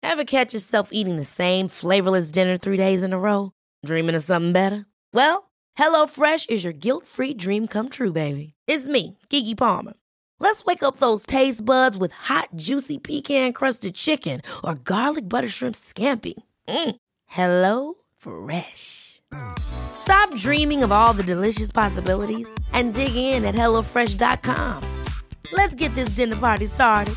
Ever catch yourself eating the same flavorless dinner 3 days in a row? Dreaming of something better? Well, HelloFresh is your guilt-free dream come true, baby. It's me, Keke Palmer. Let's wake up those taste buds with hot, juicy pecan-crusted chicken or garlic butter shrimp scampi. Hello Fresh. Stop dreaming of all the delicious possibilities and dig in at HelloFresh.com. Let's get this dinner party started.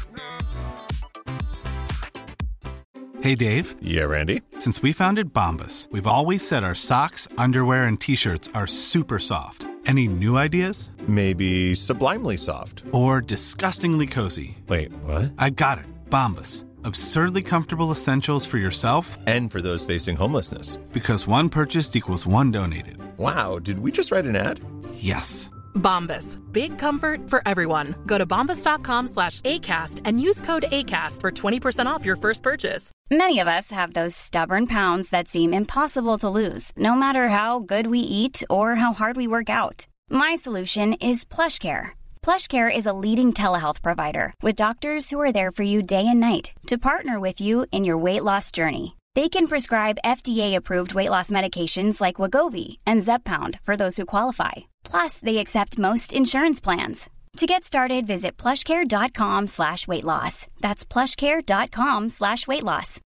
Hey, Dave. Yeah, Randy. Since we founded Bombas, we've always said our socks, underwear, and T-shirts are super soft. Any new ideas? Maybe sublimely soft. Or disgustingly cozy. Wait, what? I got it. Bombas. Absurdly comfortable essentials for yourself and for those facing homelessness. Because one purchased equals one donated. Wow, did we just write an ad? Yes. Bombas. Big comfort for everyone. Go to bombas.com/ACAST and use code ACAST for 20% off your first purchase. Many of us have those stubborn pounds that seem impossible to lose, no matter how good we eat or how hard we work out. My solution is PlushCare. PlushCare is a leading telehealth provider with doctors who are there for you day and night to partner with you in your weight loss journey. They can prescribe FDA-approved weight loss medications like Wegovy and Zepbound for those who qualify. Plus, they accept most insurance plans. To get started, visit plushcare.com/weightloss. That's plushcare.com/weightloss.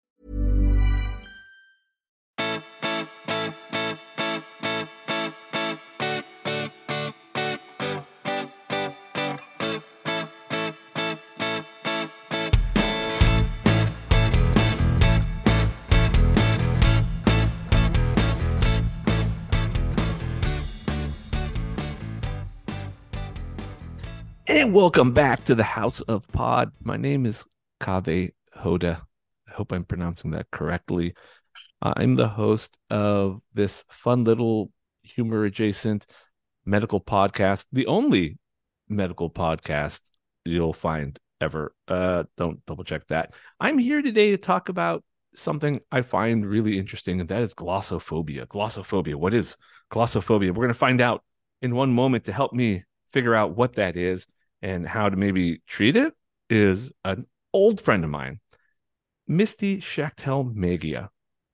And welcome back to the House of Pod. My name is Kaveh Hoda. I hope I'm pronouncing that correctly. I'm the host of this fun little humor-adjacent medical podcast, the only medical podcast you'll find ever. Don't double-check that. I'm here today to talk about something I find really interesting, and that is glossophobia. Glossophobia. What is glossophobia? We're going to find out in one moment. To help me figure out what that is and how to maybe treat it is an old friend of mine, Misty Schachtel-Magia.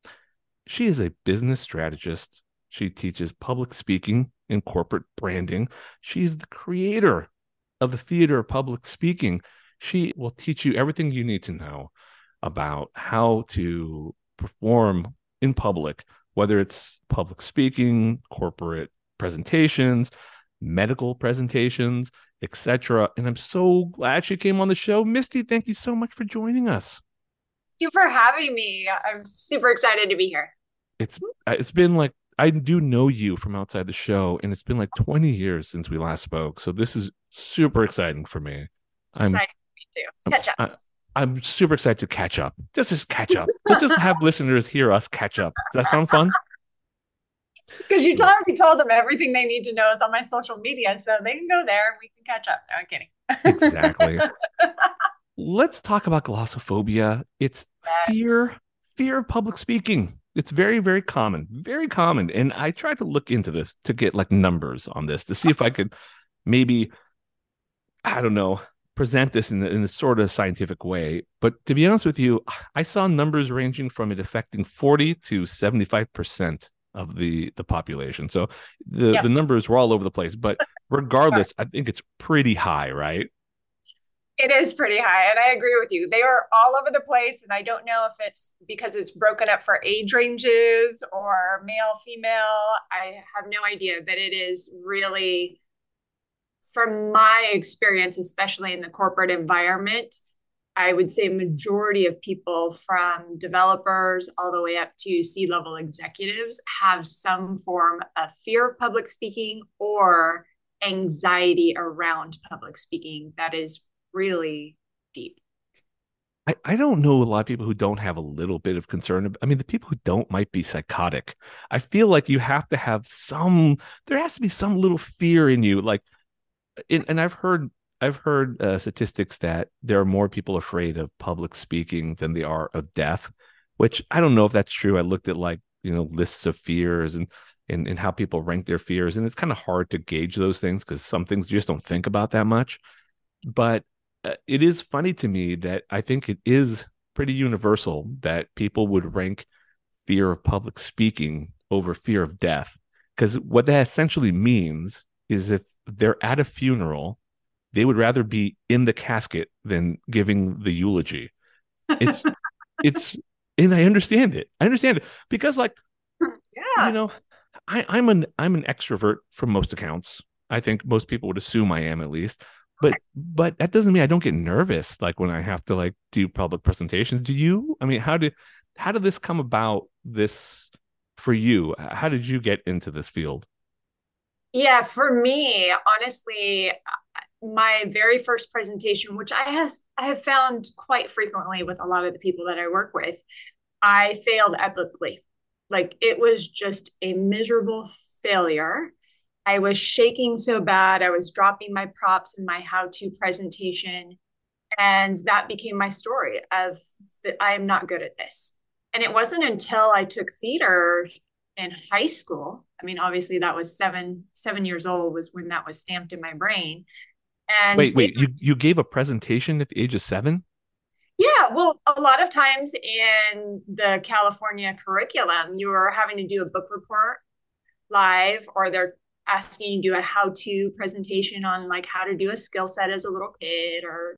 She is a business strategist. She teaches public speaking and corporate branding. She's the creator of the Theater of Public Speaking. She will teach you everything you need to know about how to perform in public, whether it's public speaking, corporate presentations, medical presentations, etc. And I'm so glad she came on the show. Misty, thank you so much for joining us. Thank you for having me. I'm super excited to be here. It's been like, I do know you from outside the show, and it's been like 20 years since we last spoke. So this is super exciting for me. It's exciting for me too. Catch up. I'm super excited to catch up. Just catch up. Let's just have listeners hear us catch up. Does that sound fun? Because you already told them everything they need to know is on my social media, so they can go there and we can catch up. No, I'm kidding. Exactly. Let's talk about glossophobia. It's fear of public speaking. It's very, very common, very common. And I tried to look into this to get like numbers on this to see if I could maybe, I don't know, present this in a sort of scientific way. But to be honest with you, I saw numbers ranging from it affecting 40 to 75% of the population. So the numbers were all over the place, but regardless, I think it's pretty high, right? It is pretty high, and I agree with you. They are all over the place, and I don't know if it's because it's broken up for age ranges or male, female. I have no idea, but it is really, from my experience, especially in the corporate environment, I would say majority of people from developers all the way up to C-level executives have some form of fear of public speaking or anxiety around public speaking that is really deep. I don't know a lot of people who don't have a little bit of concern. I mean, the people who don't might be psychotic. I feel like you have to have there has to be some little fear in you. Like, and I've heard statistics that there are more people afraid of public speaking than they are of death, which I don't know if that's true. I looked at lists of fears and how people rank their fears. And it's kind of hard to gauge those things because some things you just don't think about that much. But it is funny to me that I think it is pretty universal that people would rank fear of public speaking over fear of death. Because what that essentially means is if they're at a funeral, they would rather be in the casket than giving the eulogy. It's, and I understand it. I understand it because, like, Yeah. I'm an extrovert from most accounts. I think most people would assume I am, at least. But that doesn't mean I don't get nervous, like, when I have to, like, do public presentations. Do you? I mean, how did this come about, this for you? How did you get into this field? Yeah, for me, honestly, my very first presentation, which I have found quite frequently with a lot of the people that I work with, I failed epically. Like, it was just a miserable failure. I was shaking so bad. I was dropping my props in my how-to presentation. And that became my story of that I am not good at this. And it wasn't until I took theater in high school. I mean, obviously that was seven years old was when that was stamped in my brain. And Wait, you gave a presentation at the age of 7? yeah, well, a lot of times in the California curriculum, you are having to do a book report live, or they're asking you to do a how-to presentation on like how to do a skill set as a little kid, or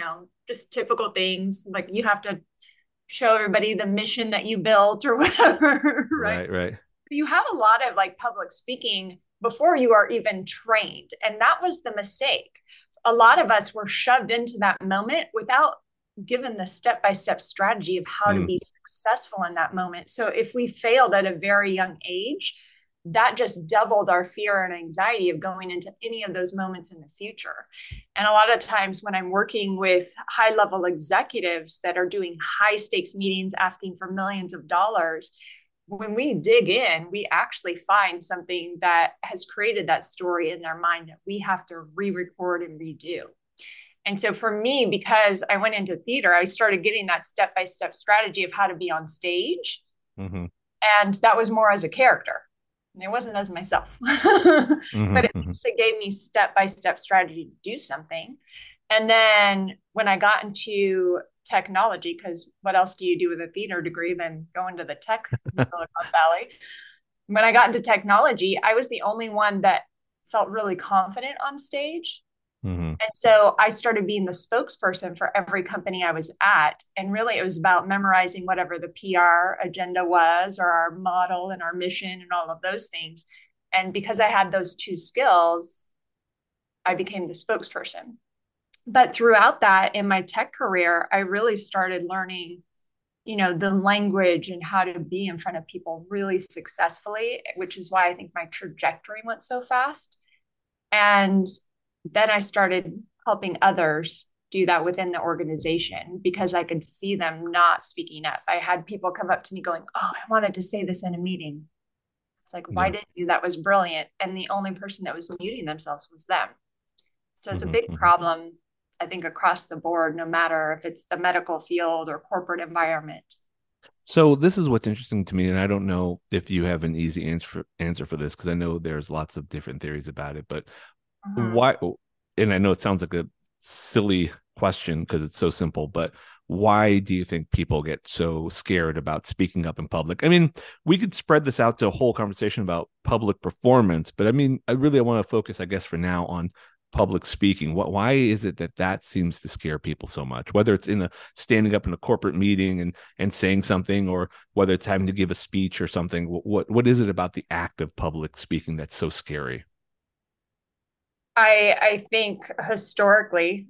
just typical things like you have to show everybody the mission that you built or whatever. Right. Right. You have a lot of like public speaking before you are even trained, and that was the mistake. A lot of us were shoved into that moment without given the step-by-step strategy of how to be successful in that moment. So if we failed at a very young age, that just doubled our fear and anxiety of going into any of those moments in the future. And a lot of times when I'm working with high-level executives that are doing high-stakes meetings, asking for millions of dollars, when we dig in, we actually find something that has created that story in their mind that we have to re-record and redo. And so for me, because I went into theater, I started getting that step-by-step strategy of how to be on stage. Mm-hmm. And that was more as a character. And it wasn't as myself. Mm-hmm. But at least it gave me step-by-step strategy to do something. And then when I got into technology, because what else do you do with a theater degree than go into the tech in Silicon Valley? When I got into technology, I was the only one that felt really confident on stage. Mm-hmm. And so I started being the spokesperson for every company I was at. And really, it was about memorizing whatever the PR agenda was, or our model and our mission and all of those things. And because I had those two skills, I became the spokesperson. But throughout that, in my tech career, I really started learning, the language and how to be in front of people really successfully, which is why I think my trajectory went so fast. And then I started helping others do that within the organization because I could see them not speaking up. I had people come up to me going, "Oh, I wanted to say this in a meeting." It's like, why didn't you? That was brilliant. And the only person that was muting themselves was them. So it's a big problem, I think, across the board, no matter if it's the medical field or corporate environment. So this is what's interesting to me, and I don't know if you have an easy answer for this, because I know there's lots of different theories about it, but why, and I know it sounds like a silly question because it's so simple, but why do you think people get so scared about speaking up in public? I mean, we could spread this out to a whole conversation about public performance, but I mean, I want to focus, I guess, for now on public speaking. Why is it that seems to scare people so much, whether it's standing up in a corporate meeting and saying something, or whether it's having to give a speech or something? What is it about the act of public speaking that's so scary? I think historically,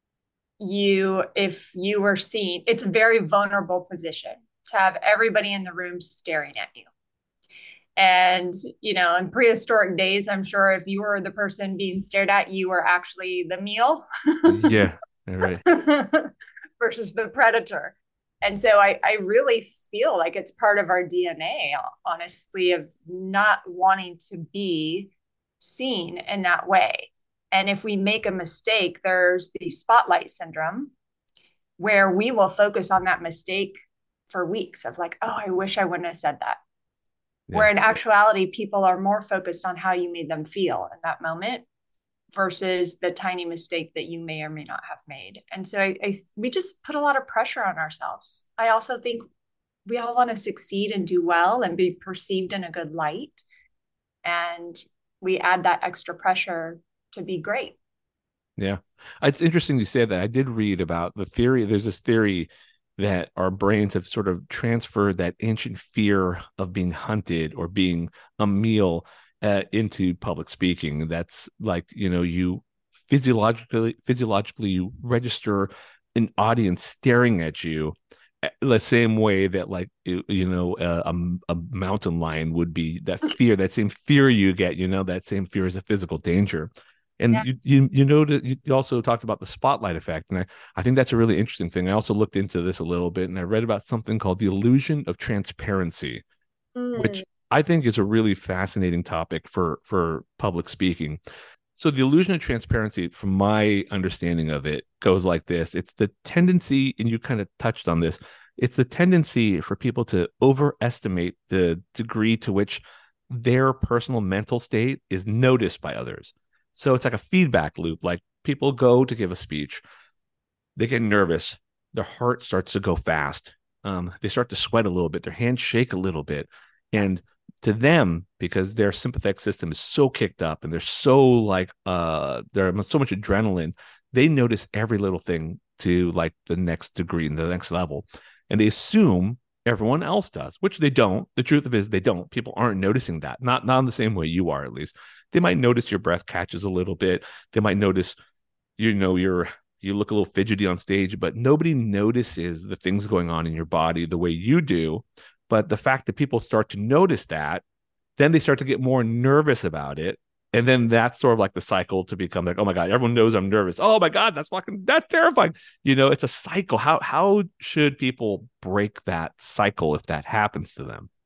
if you were seen, it's a very vulnerable position to have everybody in the room staring at you. And, in prehistoric days, I'm sure if you were the person being stared at, you were actually the meal. Yeah, right. Versus the predator. And so I really feel like it's part of our DNA, honestly, of not wanting to be seen in that way. And if we make a mistake, there's the spotlight syndrome where we will focus on that mistake for weeks of like, oh, I wish I wouldn't have said that. Yeah. Where in actuality, people are more focused on how you made them feel in that moment versus the tiny mistake that you may or may not have made. And so we just put a lot of pressure on ourselves. I also think we all want to succeed and do well and be perceived in a good light. And we add that extra pressure to be great. Yeah. It's interesting you say that. I did read about the theory. There's this theory that our brains have sort of transferred that ancient fear of being hunted or being a meal into public speaking. That's like, you physiologically you register an audience staring at you the same way that like, a mountain lion would be, that fear, that same fear you get, that same fear is a physical danger. And you also talked about the spotlight effect. And I think that's a really interesting thing. I also looked into this a little bit, and I read about something called the illusion of transparency, which I think is a really fascinating topic for public speaking. So the illusion of transparency, from my understanding of it, goes like this. It's the tendency, and you kind of touched on this, it's the tendency for people to overestimate the degree to which their personal mental state is noticed by others. So it's like a feedback loop. Like people go to give a speech, they get nervous, their heart starts to go fast. They start to sweat a little bit, their hands shake a little bit. And to them, because their sympathetic system is so kicked up and they're so like, there's so much adrenaline, they notice every little thing to like the next degree and the next level. And they assume everyone else does, which they don't. The truth of it is they don't. People aren't noticing that. Not in the same way you are, at least. They might notice your breath catches a little bit. They might notice, you look a little fidgety on stage, but nobody notices the things going on in your body the way you do. But the fact that people start to notice that, then they start to get more nervous about it. And then that's sort of like the cycle to become like, oh my God, everyone knows I'm nervous. Oh my God, that's terrifying. It's a cycle. How should people break that cycle if that happens to them?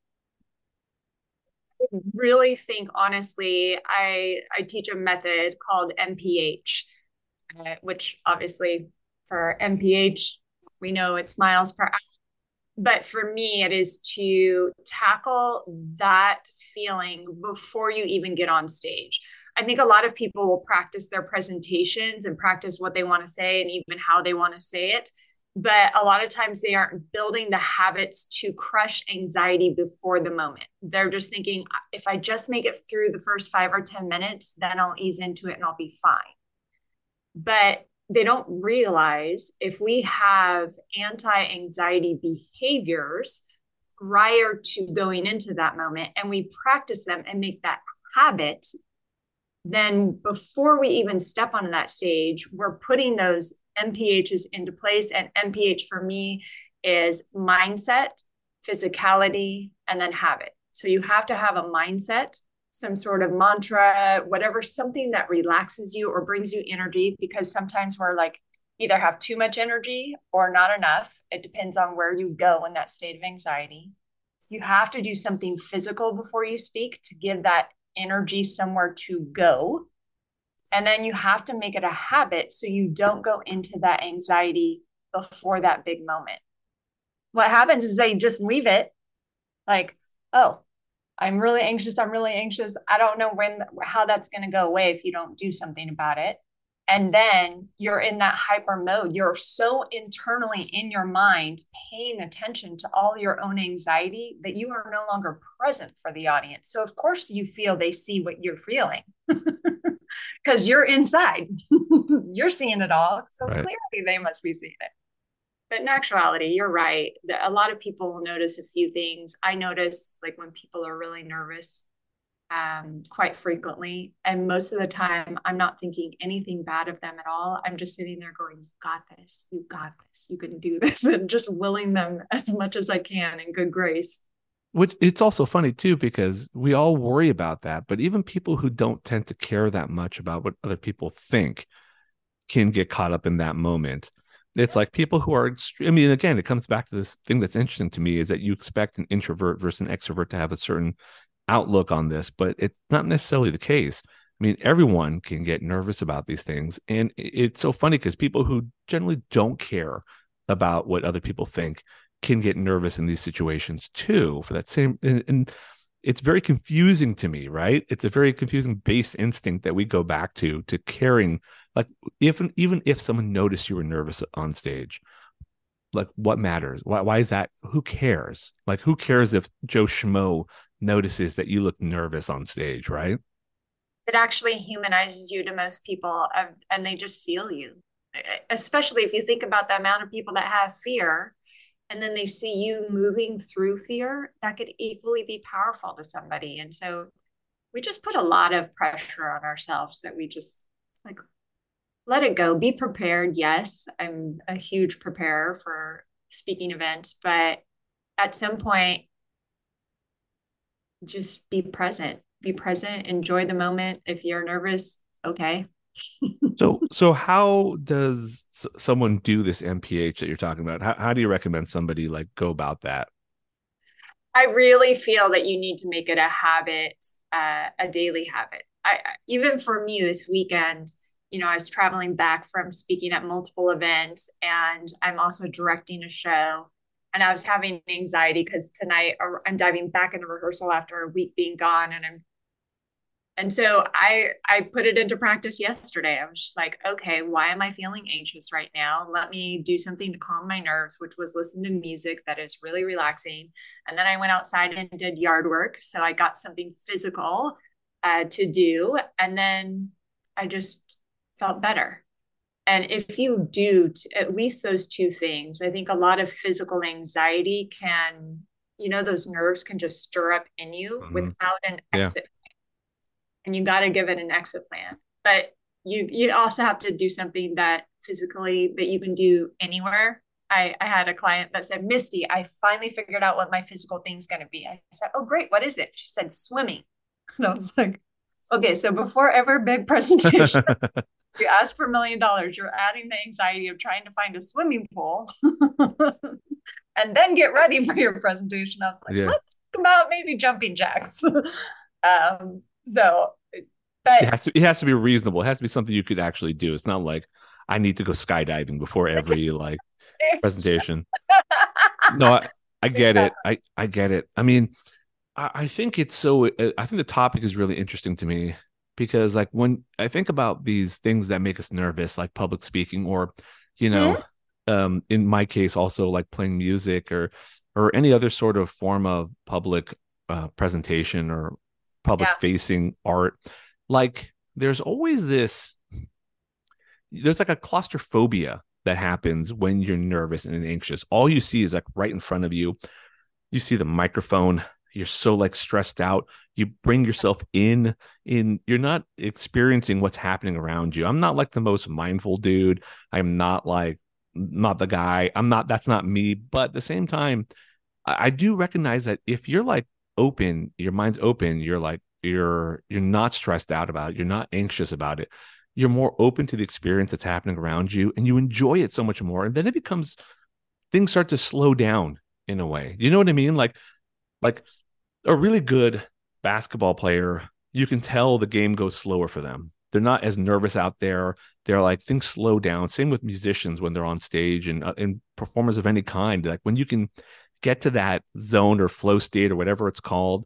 Really think, honestly, I teach a method called MPH, which obviously for MPH, we know it's miles per hour. But for me, it is to tackle that feeling before you even get on stage. I think a lot of people will practice their presentations and practice what they want to say and even how they want to say it. But a lot of times they aren't building the habits to crush anxiety before the moment. They're just thinking, if I just make it through the first 5 or 10 minutes, then I'll ease into it and I'll be fine. But they don't realize if we have anti-anxiety behaviors prior to going into that moment and we practice them and make that habit, then before we even step onto that stage, we're putting those MPHs into place. And MPH for me is mindset, physicality, and then habit. So you have to have a mindset, some sort of mantra, whatever, something that relaxes you or brings you energy, because sometimes we're like either have too much energy or not enough. It depends on where you go in that state of anxiety. You have to do something physical before you speak to give that energy somewhere to go. And then you have to make it a habit so you don't go into that anxiety before that big moment. What happens is they just leave it like, oh, I'm really anxious. I don't know how that's going to go away if you don't do something about it. And then you're in that hyper mode. You're so internally in your mind, paying attention to all your own anxiety that you are no longer present for the audience. So of course you feel they see what you're feeling because you're inside, you're seeing it all. So right. Clearly they must be seeing it. But in actuality, you're right. A lot of people will notice a few things. I notice like when people are really nervous, quite frequently. And most of the time, I'm not thinking anything bad of them at all. I'm just sitting there going, you got this, you can do this, and just willing them as much as I can in good grace. Which it's also funny too, because we all worry about that. But even people who don't tend to care that much about what other people think can get caught up in that moment. It's like people who are, I mean, again, it comes back to this thing that's interesting to me is that you expect an introvert versus an extrovert to have a certain outlook on this, but it's not necessarily the case. I mean, everyone can get nervous about these things. And it's so funny because people who generally don't care about what other people think can get nervous in these situations too, for that same, and it's very confusing to me, right? It's a very confusing base instinct that we go back to caring. Like, even if someone noticed you were nervous on stage, like, what matters? Why is that? Who cares? Like, who cares if Joe Schmo notices that you look nervous on stage, right? It actually humanizes you to most people, and they just feel you. Especially if you think about the amount of people that have fear, and then they see you moving through fear, that could equally be powerful to somebody. And so we just put a lot of pressure on ourselves that we just like, let it go. Be prepared. Yes, I'm a huge preparer for speaking events, but at some point, just be present. Be present. Enjoy the moment. If you're nervous, okay. So how does someone do this MPH that you're talking about? How do you recommend somebody like go about that? I really feel that you need to make it a habit, a daily habit. Even for me this weekend, I was traveling back from speaking at multiple events, and I'm also directing a show. And I was having anxiety because tonight I'm diving back into rehearsal after a week being gone, and so I put it into practice yesterday. I was just like, okay, why am I feeling anxious right now? Let me do something to calm my nerves, which was listen to music that is really relaxing. And then I went outside and did yard work. So I got something physical to do. And then I just felt better. And if you do at least those two things, I think a lot of physical anxiety can, those nerves can just stir up in you without an exit. And you got to give it an exit plan. But you also have to do something that physically that you can do anywhere. I had a client that said, Misty, I finally figured out what my physical thing's going to be. I said, oh, great. What is it? She said, swimming. And I was like, okay, so before every big presentation, you ask for $1 million, you're adding the anxiety of trying to find a swimming pool and then get ready for your presentation. I was like, let's think about maybe jumping jacks. But it has to be reasonable. It has to be something you could actually do. It's not like I need to go skydiving before every like presentation. No, I get it. I get it. I mean, I think it's I think the topic is really interesting to me because like when I think about these things that make us nervous, like public speaking or, in my case, also like playing music or any other sort of form of public presentation or public facing art, like there's always there's like a claustrophobia that happens when you're nervous and anxious. All you see is like right in front of you. You see the microphone. You're so like stressed out. You bring yourself in, you're not experiencing what's happening around you. I'm not like the most mindful dude. I'm not the guy. That's not me. But at the same time, I do recognize that if you're like open, your mind's open, you're like, you're not stressed out about it. You're not anxious about it. You're more open to the experience that's happening around you and you enjoy it so much more. And then things start to slow down in a way. You know what I mean? Like a really good basketball player, you can tell the game goes slower for them. They're not as nervous out there. They're like, things slow down. Same with musicians when they're on stage and performers of any kind. Like when you can get to that zone or flow state or whatever it's called,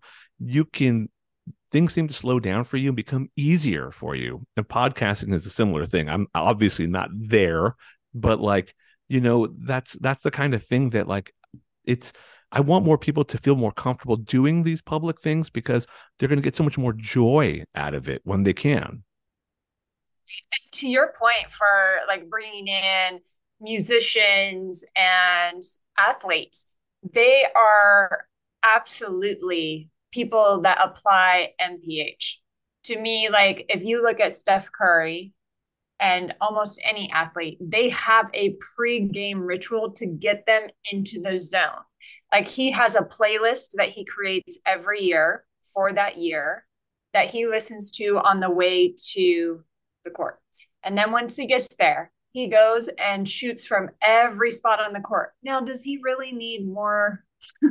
things seem to slow down for you and become easier for you. And podcasting is a similar thing. I'm obviously not there, but like, that's the kind of thing that like I want more people to feel more comfortable doing these public things because they're going to get so much more joy out of it when they can. To your point for like bringing in musicians and athletes, they are absolutely people that apply MPH. To me, like if you look at Steph Curry and almost any athlete, they have a pre-game ritual to get them into the zone. Like he has a playlist that he creates every year for that year that he listens to on the way to the court. And then once he gets there, he goes and shoots from every spot on the court. Now, does he really need more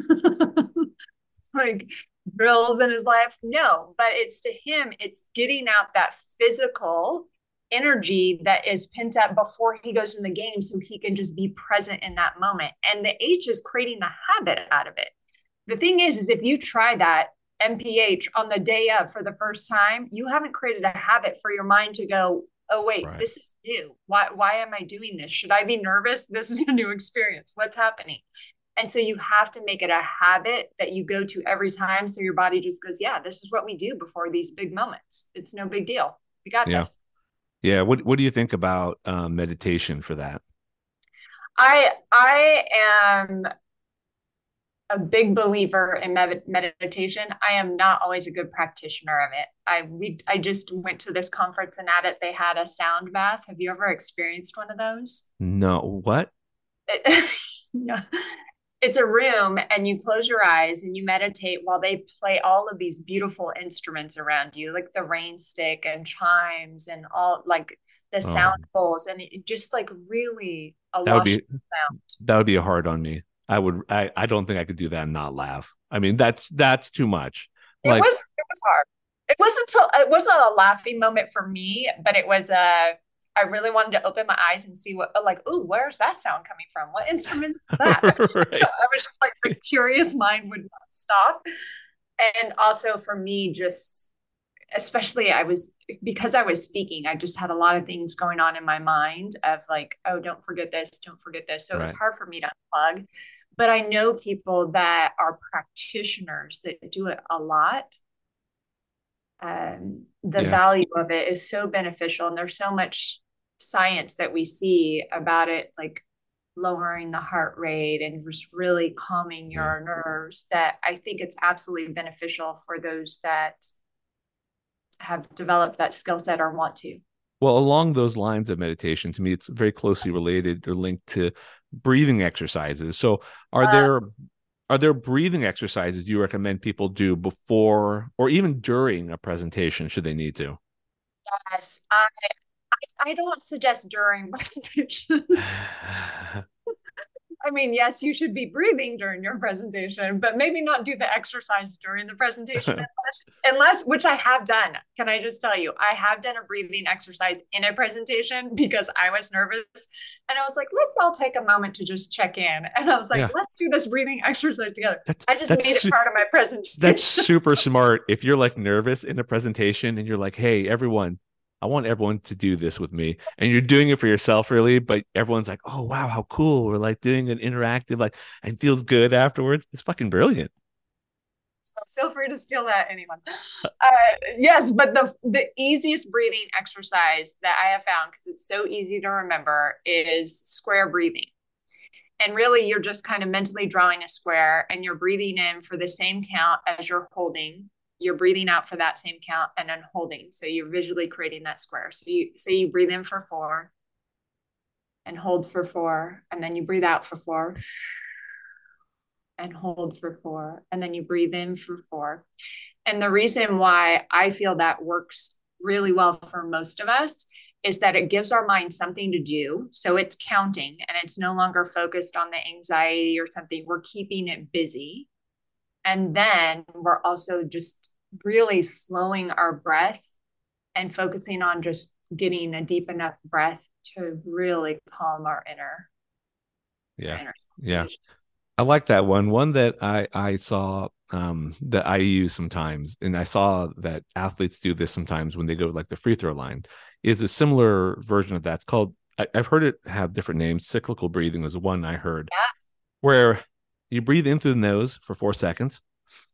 like drills in his life? No, but it's to him, it's getting out that physical energy that is pent up before he goes in the game so he can just be present in that moment. And the H is creating the habit out of it. The thing is if you try that MPH on the day of for the first time, you haven't created a habit for your mind to go, oh, wait, Right. this is new. Why am I doing this? Should I be nervous? This is a new experience. What's happening? And so you have to make it a habit that you go to every time. So your body just goes, yeah, this is what we do before these big moments. It's no big deal. We got Yeah. this. Yeah. What do you think about meditation for that? I am a big believer in meditation. I am not always a good practitioner of it. I just went to this conference, and at it they had a sound bath. Have you ever experienced one of those? No. What? Yeah. It's a room, and you close your eyes and you meditate while they play all of these beautiful instruments around you, like the rain stick and chimes and all like the sound bowls, and it just like really a That would be sound. that would be hard on me. I don't think I could do that and not laugh. I mean, that's too much. It was hard. It wasn't a laughing moment for me, but it was I really wanted to open my eyes and see what, like, oh, where's that sound coming from? What instrument is that? Right. So I was just like, the curious mind would not stop. And also for me, just especially because I was speaking, I just had a lot of things going on in my mind of like, oh, don't forget this, don't forget this. So it was Right. hard for me to unplug. But I know people that are practitioners that do it a lot. The value of it is so beneficial, and there's so much science that we see about it, like lowering the heart rate and just really calming your nerves, that I think it's absolutely beneficial for those that have developed that skill set or want to. Well, along those lines of meditation, to me, it's very closely related or linked to breathing exercises. So are there breathing exercises you recommend people do before or even during a presentation, should they need to? Yes, I don't suggest during presentations. I mean, yes, you should be breathing during your presentation, but maybe not do the exercise during the presentation unless, which I have done. Can I just tell you, I have done a breathing exercise in a presentation because I was nervous, and I was like, let's all take a moment to just check in. And I was like, let's do this breathing exercise together. I just made it part of my presentation. That's super smart. If you're like nervous in a presentation and you're like, hey, everyone, I want everyone to do this with me. And you're doing it for yourself, really, but everyone's like, oh, wow, how cool. We're like doing an interactive, like, and feels good afterwards. It's fucking brilliant. So feel free to steal that, anyone. Yes, but the easiest breathing exercise that I have found, because it's so easy to remember, is square breathing. And really, you're just kind of mentally drawing a square, and you're breathing in for the same count as you're holding. You're breathing out for that same count and then holding. So you're visually creating that square. So you say you breathe in for 4 and hold for 4. And then you breathe out for 4 and hold for 4. And then you breathe in for 4. And the reason why I feel that works really well for most of us is that it gives our mind something to do. So it's counting, and it's no longer focused on the anxiety or something. We're keeping it busy. And then we're also just really slowing our breath and focusing on just getting a deep enough breath to really calm our inner. Yeah. I like that one that I saw that I use sometimes, and I saw that athletes do this sometimes when they go like the free throw line, is a similar version of that. It's called, I've heard it have different names. Cyclical breathing was one I heard, where you breathe in through the nose for 4 seconds,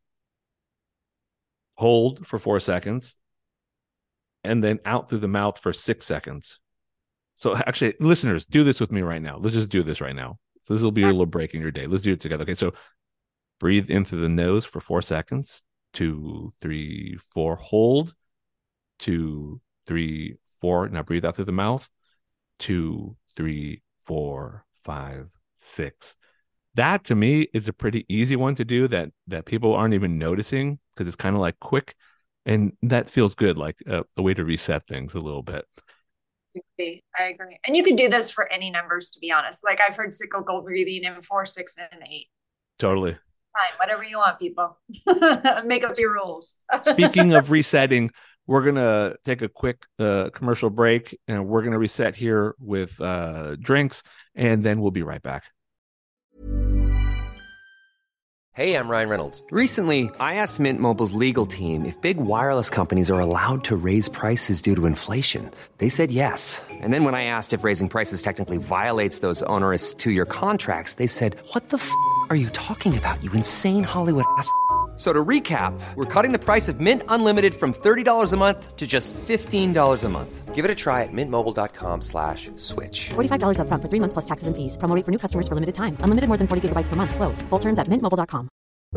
hold for 4 seconds, and then out through the mouth for 6 seconds. So actually, listeners, do this with me right now. Let's just do this right now. So this will be your little break in your day. Let's do it together. Okay, so breathe in through the nose for 4 seconds. 2, 3, 4. Hold. 2, 3, 4. Now breathe out through the mouth. 2, 3, 4, 5, 6. That to me is a pretty easy one to do that people aren't even noticing, because it's kind of like quick, and that feels good, like a way to reset things a little bit. I agree. And you can do this for any numbers, to be honest. Like I've heard cyclical breathing in 4, 6, and 8. Totally. Fine, whatever you want, people. Make up your rules. Speaking of resetting, we're going to take a quick commercial break, and we're going to reset here with drinks, and then we'll be right back. Hey, I'm Ryan Reynolds. Recently, I asked Mint Mobile's legal team if big wireless companies are allowed to raise prices due to inflation. They said yes. And then when I asked if raising prices technically violates those onerous 2-year contracts, they said, "What the f*** are you talking about, you insane Hollywood ass?" So to recap, we're cutting the price of Mint Unlimited from $30 a month to just $15 a month. Give it a try at mintmobile.com/switch. $45 up front for 3 months plus taxes and fees. Promo rate for new customers for limited time. Unlimited more than 40 gigabytes per month. Slows full terms at mintmobile.com.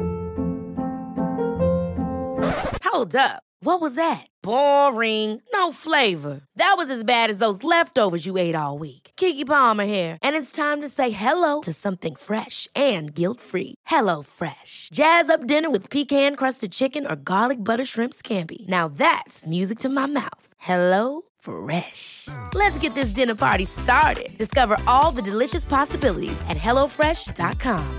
Hold up. What was that? Boring. No flavor. That was as bad as those leftovers you ate all week. Keke Palmer here, and it's time to say hello to something fresh and guilt-free. Hello Fresh. Jazz up dinner with pecan-crusted chicken or garlic butter shrimp scampi. Now that's music to my mouth. Hello Fresh. Let's get this dinner party started. Discover all the delicious possibilities at hellofresh.com.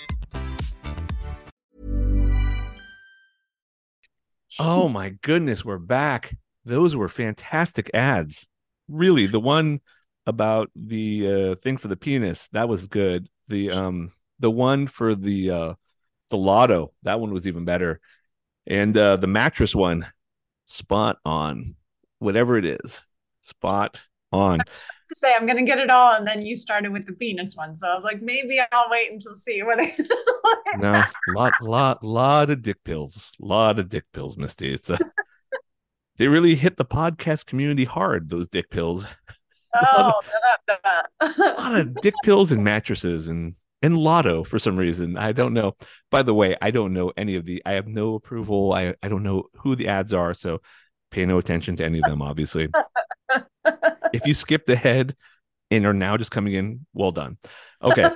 Oh my goodness, we're back. Those were fantastic ads. Really, the one about the thing for the penis, that was good. The one for the lotto, that one was even better. And the mattress one, spot on. Whatever it is, spot on. To say I'm gonna get it all, and then you started with the penis one, so I was like, maybe I'll wait until see what I No, lot of dick pills, Misty. It's they really hit the podcast community hard, those dick pills. Oh, a lot of dick pills and mattresses and lotto for some reason. I don't know. By the way, I don't know any of the. I have no approval. I don't know who the ads are, so pay no attention to any of them. Obviously, if you skipped ahead and are now just coming in, well done. Okay.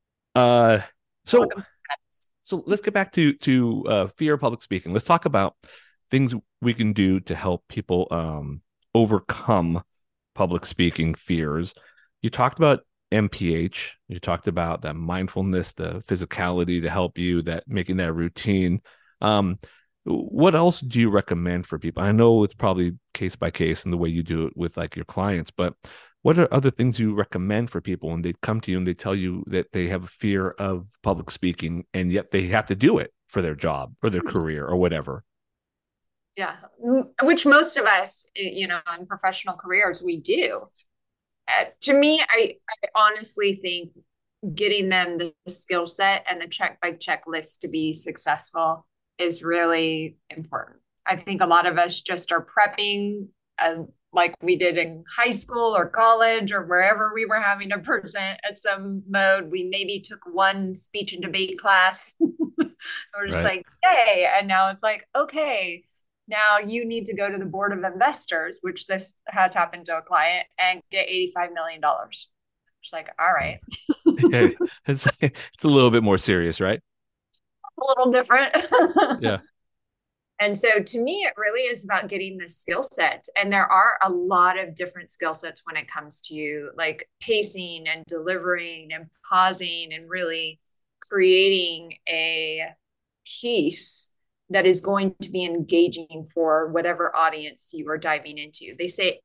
So let's get back to fear of public speaking. Let's talk about things we can do to help people overcome public speaking fears. You talked about MPH. You talked about that mindfulness, the physicality to help you, that making that routine. What else do you recommend for people? I know it's probably case by case in the way you do it with like your clients, but what are other things you recommend for people when they come to you and they tell you that they have a fear of public speaking and yet they have to do it for their job or their career or whatever? Yeah, which most of us, in professional careers, we do. To me, I honestly think getting them the skill set and the check by checklist to be successful is really important. I think a lot of us just are prepping like we did in high school or college or wherever we were having to present at some mode. We maybe took one speech and debate class. We're just like, hey, and now it's like, okay, now you need to go to the board of investors, which this has happened to a client, and get $85 million. It's like, all right. It's a little bit more serious, right? A little different. Yeah. And so to me, it really is about getting the skill set. And there are a lot of different skill sets when it comes to like pacing and delivering and pausing and really creating a piece that is going to be engaging for whatever audience you are diving into. They say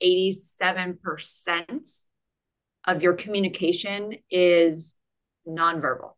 87% of your communication is nonverbal.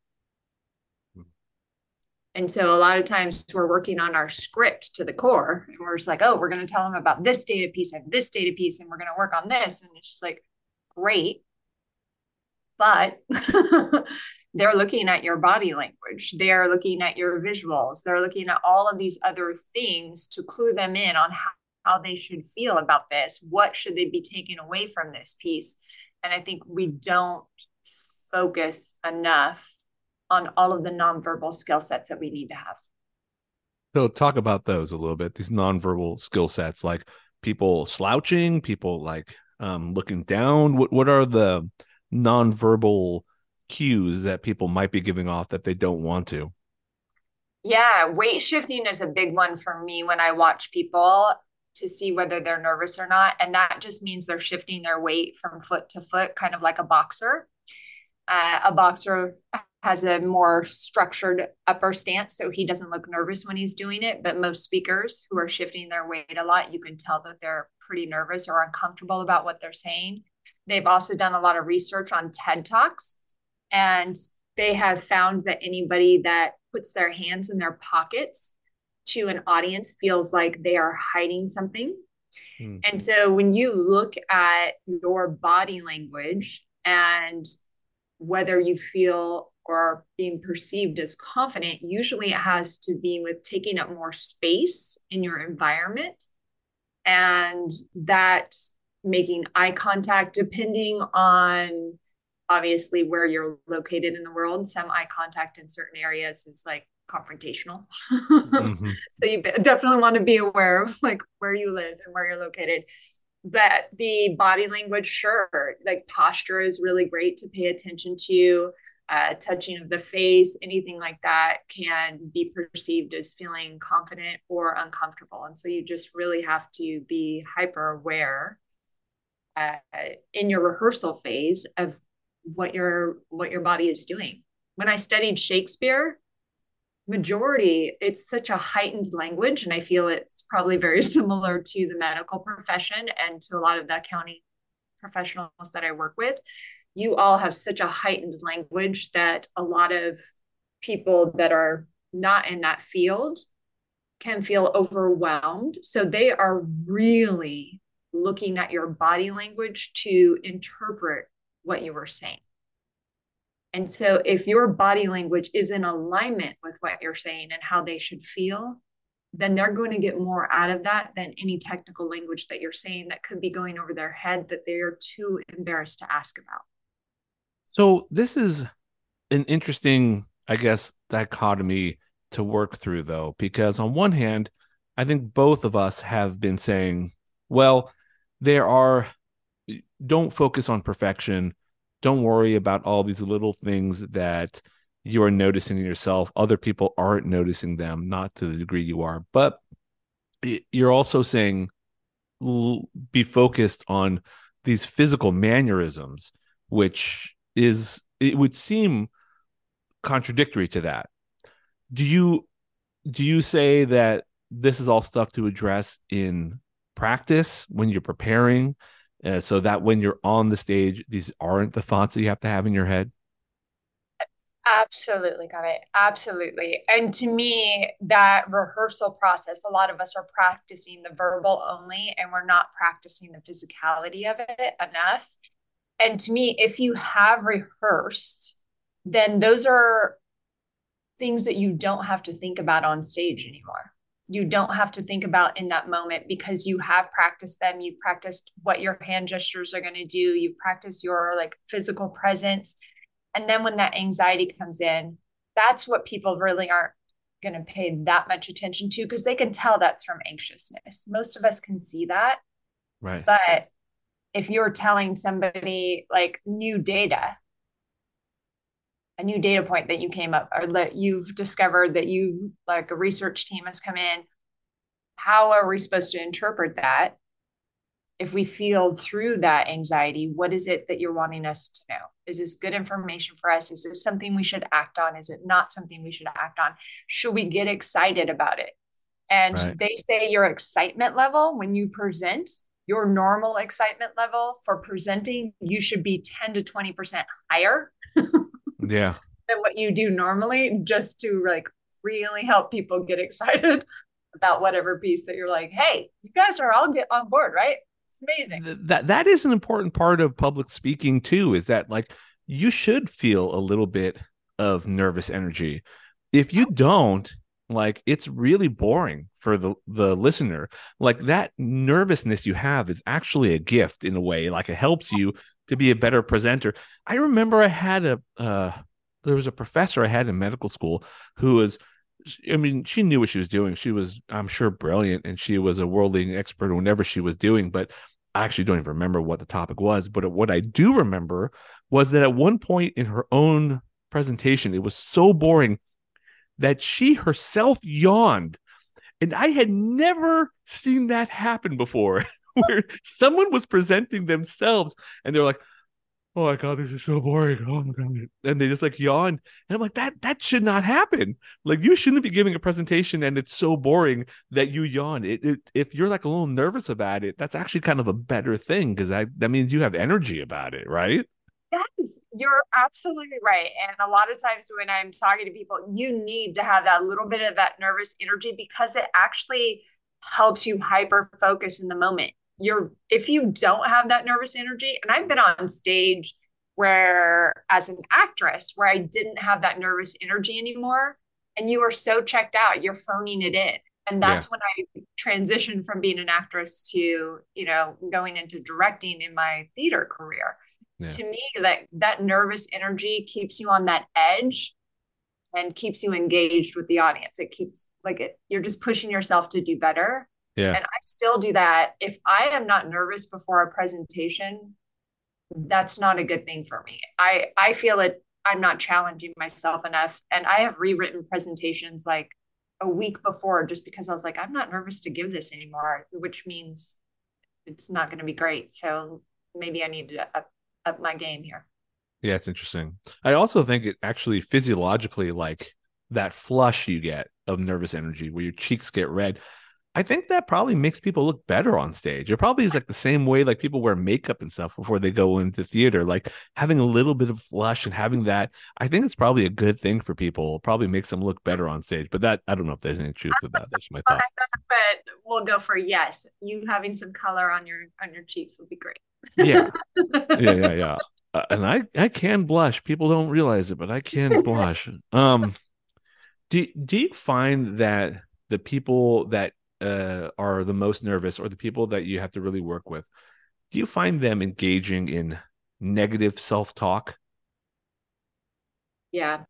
And so a lot of times we're working on our script to the core and we're just like, oh, we're going to tell them about this data piece and this data piece, and we're going to work on this. And it's just like, great. But they're looking at your body language. They're looking at your visuals. They're looking at all of these other things to clue them in on how they should feel about this. What should they be taking away from this piece? And I think we don't focus enough on all of the nonverbal skill sets that we need to have. So talk about those a little bit, these nonverbal skill sets, like people slouching, people like looking down. What are the nonverbal cues that people might be giving off that they don't want to? Yeah, weight shifting is a big one for me when I watch people to see whether they're nervous or not. And that just means they're shifting their weight from foot to foot, kind of like a boxer. A boxer has a more structured upper stance, so he doesn't look nervous when he's doing it. But most speakers who are shifting their weight a lot, you can tell that they're pretty nervous or uncomfortable about what they're saying. They've also done a lot of research on TED Talks, and they have found that anybody that puts their hands in their pockets to an audience feels like they are hiding something. And so when you look at your body language and whether you feel or being perceived as confident, usually it has to be with taking up more space in your environment, and that making eye contact, depending on obviously where you're located in the world. Some eye contact in certain areas is like confrontational. So you definitely want to be aware of like where you live and where you're located. But the body language, sure, like posture is really great to pay attention to. Touching of the face, anything like that can be perceived as feeling confident or uncomfortable. And so you just really have to be hyper aware in your rehearsal phase of what your body is doing. When I studied Shakespeare, majority, it's such a heightened language, and I feel it's probably very similar to the medical profession and to a lot of the accounting professionals that I work with. You all have such a heightened language that a lot of people that are not in that field can feel overwhelmed. So they are really looking at your body language to interpret what you were saying. And so if your body language is in alignment with what you're saying and how they should feel, then they're going to get more out of that than any technical language that you're saying that could be going over their head that they're too embarrassed to ask about. So this is an interesting, I guess, dichotomy to work through, though, because on one hand, I think both of us have been saying, well, don't focus on perfection. Don't worry about all these little things that you are noticing in yourself. Other people aren't noticing them, not to the degree you are. But you're also saying be focused on these physical mannerisms, which it would seem contradictory to that. Do you say that this is all stuff to address in practice when you're preparing, so that when you're on the stage, these aren't the thoughts that you have to have in your head? Absolutely, Kaveh. Absolutely. And to me, that rehearsal process, a lot of us are practicing the verbal only, and we're not practicing the physicality of it enough. And to me, if you have rehearsed, then those are things that you don't have to think about on stage anymore. You don't have to think about in that moment because you have practiced them. You've practiced what your hand gestures are going to do. You've practiced your like physical presence. And then when that anxiety comes in, that's what people really aren't going to pay that much attention to, because they can tell that's from anxiousness. Most of us can see that. Right. But if you're telling somebody like a new data point that you came up or that you've discovered that you like a research team has come in, how are we supposed to interpret that? If we feel through that anxiety, what is it that you're wanting us to know? Is this good information for us? Is this something we should act on? Is it not something we should act on? Should we get excited about it? And They say your excitement level when you present, your normal excitement level for presenting, you should be 10 to 20% higher than what you do normally, just to like really help people get excited about whatever piece that you're like, hey, you guys are all get on board, right? Amazing. That is an important part of public speaking too, is that like you should feel a little bit of nervous energy. If you don't, like it's really boring for the listener. Like that nervousness you have is actually a gift in a way. Like it helps you to be a better presenter. I remember I had there was a professor I had in medical school who was, I mean, she knew what she was doing. She was, I'm sure, brilliant, and she was a world-leading expert in whatever she was doing, but I actually don't even remember what the topic was. But what I do remember was that at one point in her own presentation, it was so boring that she herself yawned. And I had never seen that happen before, where someone was presenting themselves and they're like, oh my God, this is so boring. Oh my God. And they just like yawned. And I'm like, that should not happen. Like you shouldn't be giving a presentation and it's so boring that you yawn. If you're like a little nervous about it, that's actually kind of a better thing, because that means you have energy about it, right? Yeah. You're absolutely right. And a lot of times when I'm talking to people, you need to have that little bit of that nervous energy because it actually helps you hyper focus in the moment. If you don't have that nervous energy, and I've been on stage where, as an actress, where I didn't have that nervous energy anymore, and you are so checked out, you're phoning it in. And that's when I transitioned from being an actress to, going into directing in my theater career. To me, that nervous energy keeps you on that edge and keeps you engaged with the audience. It keeps you're just pushing yourself to do better. Yeah. And I still do that. If I am not nervous before a presentation, that's not a good thing for me. I feel it. I'm not challenging myself enough. And I have rewritten presentations like a week before just because I was like, I'm not nervous to give this anymore, which means it's not going to be great. So maybe I need to up my game here. Yeah, it's interesting. I also think it actually physiologically, like that flush you get of nervous energy where your cheeks get red, I think that probably makes people look better on stage. It probably is like the same way like people wear makeup and stuff before they go into theater, like having a little bit of flush and having that. I think it's probably a good thing for people. It probably makes them look better on stage. But that, I don't know if there's any truth to that. That's just my thought. But we'll go for yes. You having some color on your cheeks would be great. Yeah. And I can blush. People don't realize it, but I can blush. Do you find that the people that are the most nervous, or the people that you have to really work with, do you find them engaging in negative self-talk? Yeah.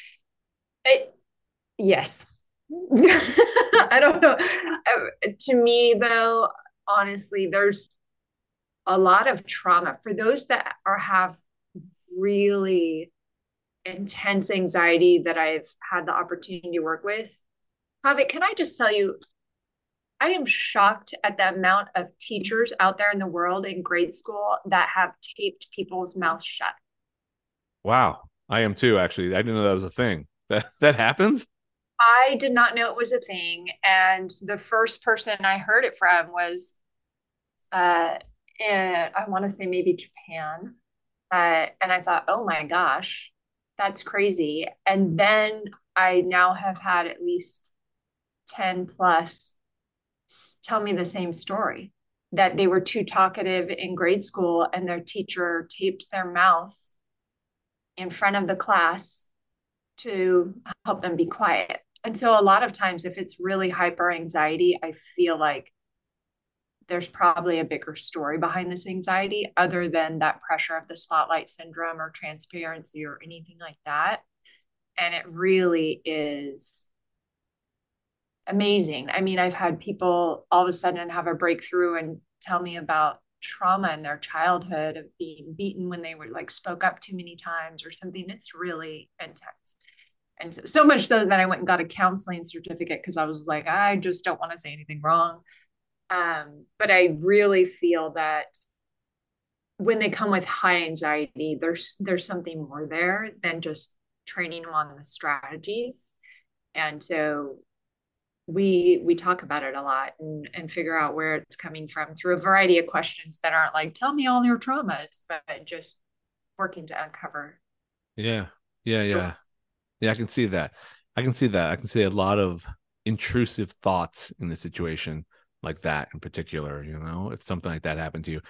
Yes. I don't know. To me, though, honestly, there's a lot of trauma for those that have really intense anxiety that I've had the opportunity to work with. Javi, can I just tell you, I am shocked at the amount of teachers out there in the world in grade school that have taped people's mouths shut. Wow. I am too, actually. I didn't know that was a thing. That happens? I did not know it was a thing. And the first person I heard it from was and I want to say maybe Japan. And I thought, oh my gosh, that's crazy. And then I now have had at least 10 plus tell me the same story, that they were too talkative in grade school and their teacher taped their mouth in front of the class to help them be quiet. And so a lot of times, if it's really hyper anxiety, I feel like there's probably a bigger story behind this anxiety other than that pressure of the spotlight syndrome or transparency or anything like that. And it really is amazing. I mean, I've had people all of a sudden have a breakthrough and tell me about trauma in their childhood of being beaten when they were like spoke up too many times or something. It's really intense. And so much so that I went and got a counseling certificate because I was like, I just don't want to say anything wrong. But I really feel that when they come with high anxiety, there's something more there than just training them on the strategies. And so we talk about it a lot and figure out where it's coming from through a variety of questions that aren't like, tell me all your traumas, but just working to uncover. Yeah. I can see that. I can see a lot of intrusive thoughts in the situation like that in particular, if something like that happened to you.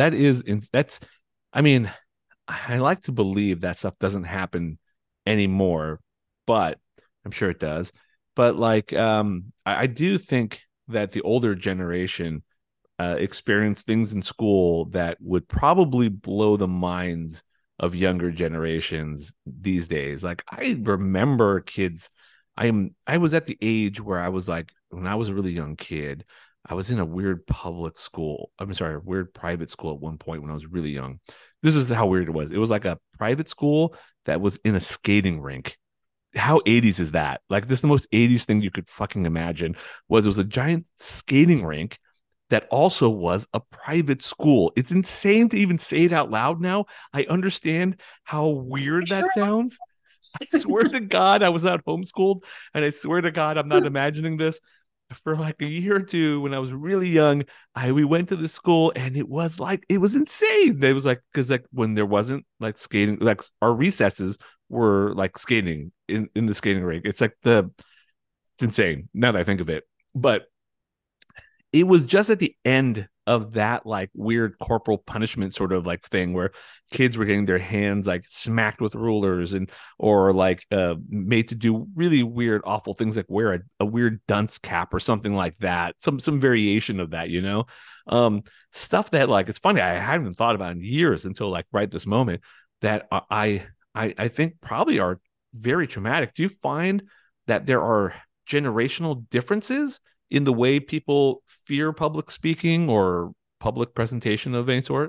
I mean, I like to believe that stuff doesn't happen anymore, but I'm sure it does. But I do think that the older generation experienced things in school that would probably blow the minds of younger generations these days. Like, I remember kids. I was at the age where I was like, when I was a really young kid, I was in a weird private school at one point when I was really young. This is how weird it was. It was like a private school that was in a skating rink. How 80s is that? Like, this is the most 80s thing you could fucking imagine. It was a giant skating rink that also was a private school. It's insane to even say it out loud now. I understand how weird that sounds. I swear to God, I was not homeschooled, and I swear to God, I'm not imagining this. for like a year or two when I was really young, we went to the school and it was insane. It was like, because like when there wasn't like skating, like our recesses were like skating in the skating rink. It's insane now that I think of it. But it was just at the end of that like weird corporal punishment sort of like thing where kids were getting their hands like smacked with rulers or like made to do really weird, awful things, like wear a weird dunce cap or something like that. Some variation of that, stuff that like, it's funny. I hadn't even thought about in years until like right this moment that I think probably are very traumatic. Do you find that there are generational differences in the way people fear public speaking or public presentation of any sort?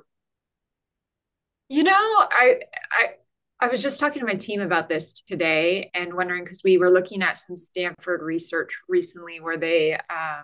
I was just talking to my team about this today and wondering, because we were looking at some Stanford research recently where they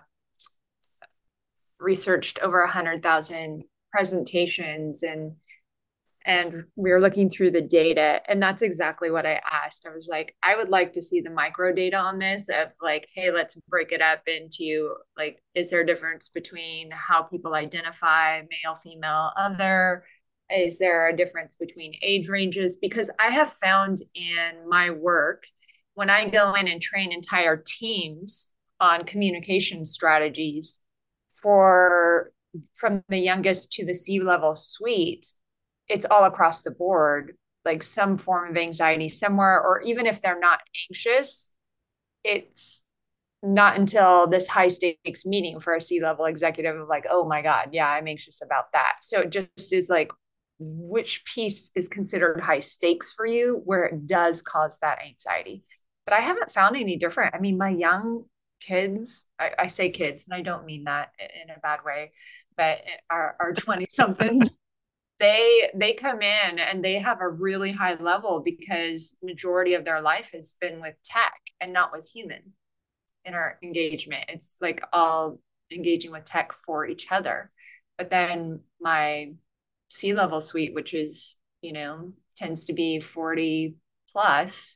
researched over 100,000 presentations and we were looking through the data, and that's exactly what I asked. I was like, I would like to see the micro data on this of like, hey, let's break it up into like, is there a difference between how people identify male, female, other? Is there a difference between age ranges? Because I have found in my work, when I go in and train entire teams on communication strategies from the youngest to the C-level suite, it's all across the board, like some form of anxiety somewhere, or even if they're not anxious, it's not until this high stakes meeting for a C-level executive of like, oh my God, yeah, I'm anxious about that. So it just is like, which piece is considered high stakes for you where it does cause that anxiety? But I haven't found any different. I mean, my young kids, I say kids, and I don't mean that in a bad way, but our 20 somethings, they come in and they have a really high level because majority of their life has been with tech and not with human in our engagement. It's like all engaging with tech for each other. But then my C-level suite, which is, tends to be 40 plus,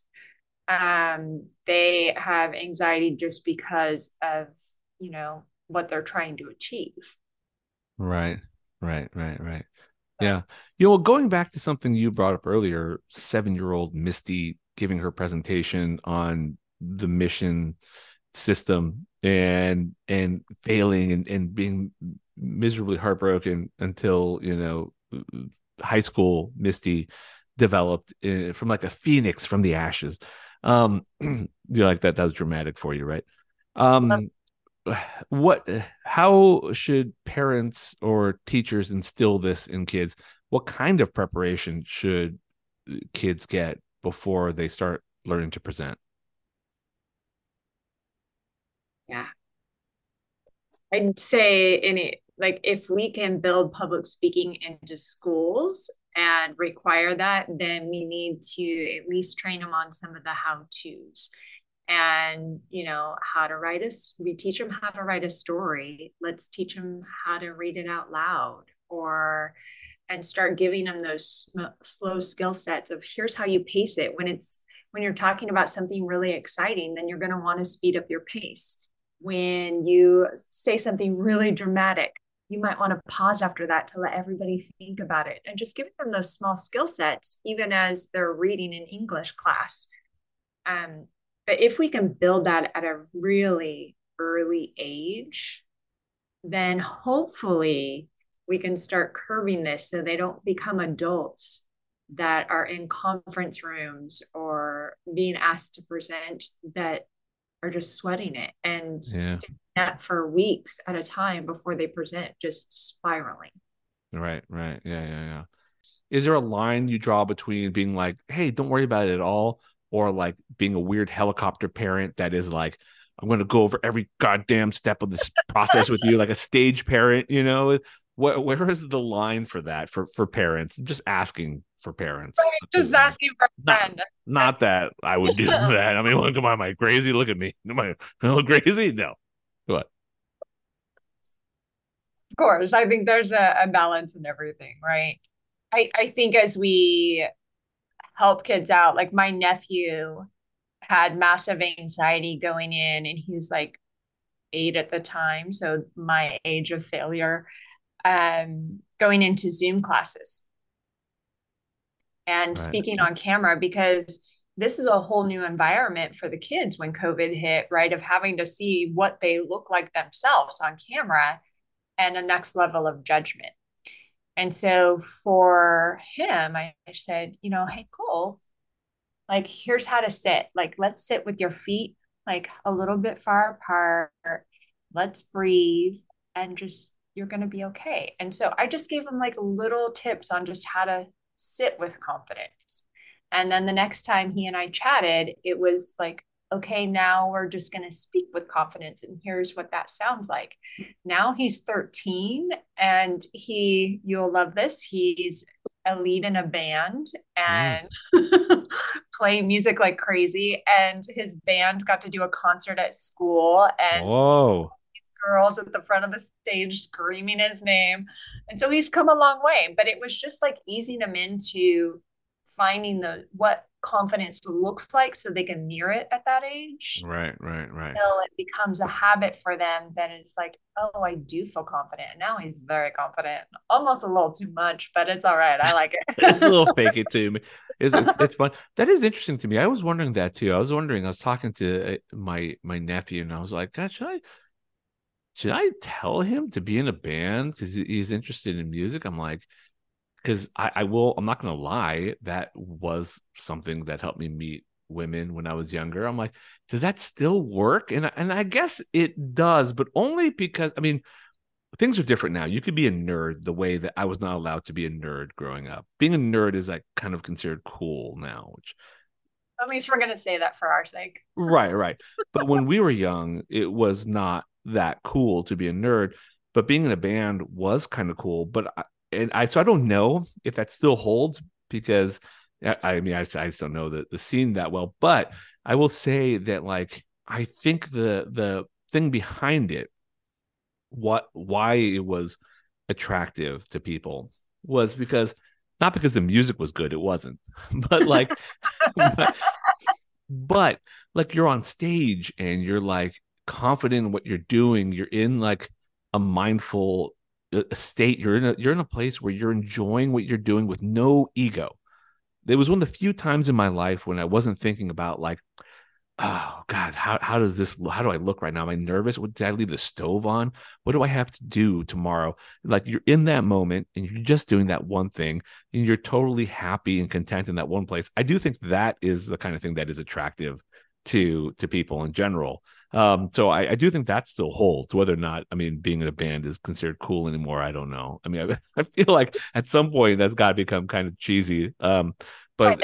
they have anxiety just because of, what they're trying to achieve. Right. Yeah. Going back to something you brought up earlier, 7-year-old Misty giving her presentation on the mission system and failing and being miserably heartbroken until, high school Misty developed from like a phoenix from the ashes. Like that was dramatic for you, right? How should parents or teachers instill this in kids? What kind of preparation should kids get before they start learning to present? Yeah. I'd say if we can build public speaking into schools and require that, then we need to at least train them on some of the how-tos. And we teach them how to write a story. Let's teach them how to read it out loud, and start giving them those slow skill sets of here's how you pace it. When you're talking about something really exciting, then you're going to want to speed up your pace. When you say something really dramatic, you might want to pause after that to let everybody think about it, and just giving them those small skill sets, even as they're reading in English class. But if we can build that at a really early age, then hopefully we can start curbing this so they don't become adults that are in conference rooms or being asked to present that are just sweating it and staying that for weeks at a time before they present, just spiraling. Right. Yeah. Is there a line you draw between being like, hey, don't worry about it at all, or like being a weird helicopter parent that is like, I'm going to go over every goddamn step of this process with you, like a stage parent, where is the line for that for parents? I'm just asking for parents. Right, just asking for a friend. Not that I would do that. I mean, come on, am I crazy? Look at me. Am I crazy? No. What? Of course. I think there's a balance in everything, right? I think as we help kids out, like my nephew had massive anxiety going in, and he was like 8 at the time, so my age of failure, going into Zoom classes and speaking on camera, because this is a whole new environment for the kids when COVID hit, right? Of having to see what they look like themselves on camera and a next level of judgment. And so for him, I said, hey, Cole, like, here's how to sit. Like, let's sit with your feet like a little bit far apart. Let's breathe and just, you're going to be okay. And so I just gave him like little tips on just how to sit with confidence. And then the next time he and I chatted, it was like, okay, now we're just going to speak with confidence. And here's what that sounds like. Now he's 13 and you'll love this. He's a lead in a band and playing music like crazy. And his band got to do a concert at school, and girls at the front of the stage screaming his name. And so he's come a long way, but it was just like easing him into finding what confidence looks like so they can mirror it at that age. Right. Until it becomes a habit for them, then it's like, oh, I do feel confident. And now he's very confident, almost a little too much, but it's all right. I like it. It's a little fake it to me. It's fun. That is interesting to me. I was wondering that too. I was talking to my nephew, and I was like, God, should I tell him to be in a band because he's interested in music? I'm like, because I'm not going to lie, that was something that helped me meet women when I was younger. I'm like, does that still work? And I guess it does, but only because, I mean, things are different now. You could be a nerd the way that I was not allowed to be a nerd growing up. Being a nerd is like kind of considered cool now, which, at least we're going to say that for our sake. Right. But when we were young, it was not that cool to be a nerd, but being in a band was kind of cool. But so I don't know if that still holds, because I just don't know the scene that well. But I will say that, like, I think the thing behind it, why it was attractive to people, was not because the music was good, it wasn't, but like, but like, you're on stage and you're like confident in what you're doing. You're in like a mindful state. You're in a place where you're enjoying what you're doing with no ego. It was one of the few times in my life when I wasn't thinking about like, oh God, how do I look right now? Am I nervous? Did I leave the stove on? What do I have to do tomorrow? Like, you're in that moment and you're just doing that one thing and you're totally happy and content in that one place. I do think that is the kind of thing that is attractive to people in general. So I do think that still holds, whether or not, I mean, being in a band is considered cool anymore. I don't know. I mean, I feel like at some point that's got to become kind of cheesy. But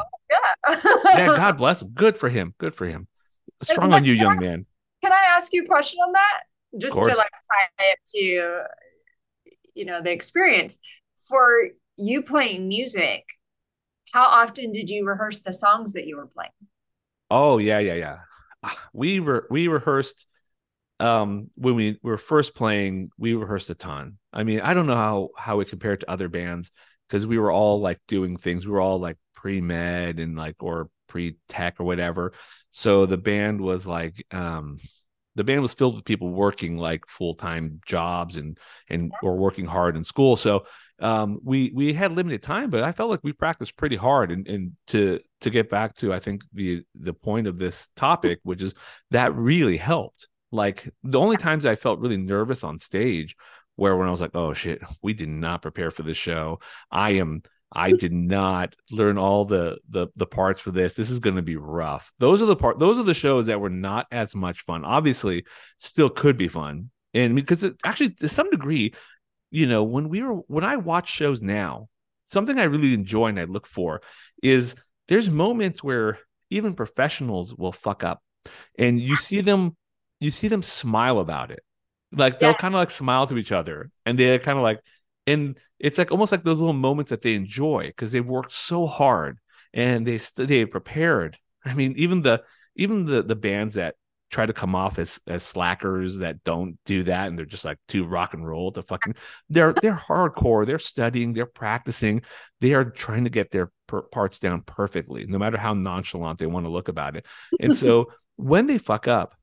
yeah, God bless him. Good for him. Strong on you, young man. Can I ask you a question on that? Just to like tie it to, the experience for you playing music. How often did you rehearse the songs that you were playing? Oh, yeah. We rehearsed when we were first playing. We rehearsed a ton. I mean, I don't know how it compared to other bands, because we were all like doing things. We were all like pre-med and like, or pre-tech or whatever. So the band was like, the band was filled with people working like full-time jobs and or working hard in school. So we had limited time, but I felt like we practiced pretty hard. And to get back to, I think, the point of this topic, which is that really helped. Like, the only times I felt really nervous on stage where when I was like, oh shit, we did not prepare for this show. I did not learn all the parts for this. This is going to be rough. Those are the shows that were not as much fun. Obviously, still could be fun. And because actually, to some degree, when I watch shows now, something I really enjoy and I look for is there's moments where even professionals will fuck up, and you see them smile about it. Like, they'll kind of like smile to each other, and they're kind of like, and it's like almost like those little moments that they enjoy because they've worked so hard and they prepared. I mean, even the bands that try to come off as slackers, that don't do that, and they're just like too rock and roll to fucking, they're hardcore. They're studying, they're practicing, they are trying to get their parts down perfectly, no matter how nonchalant they want to look about it. And so when they fuck up,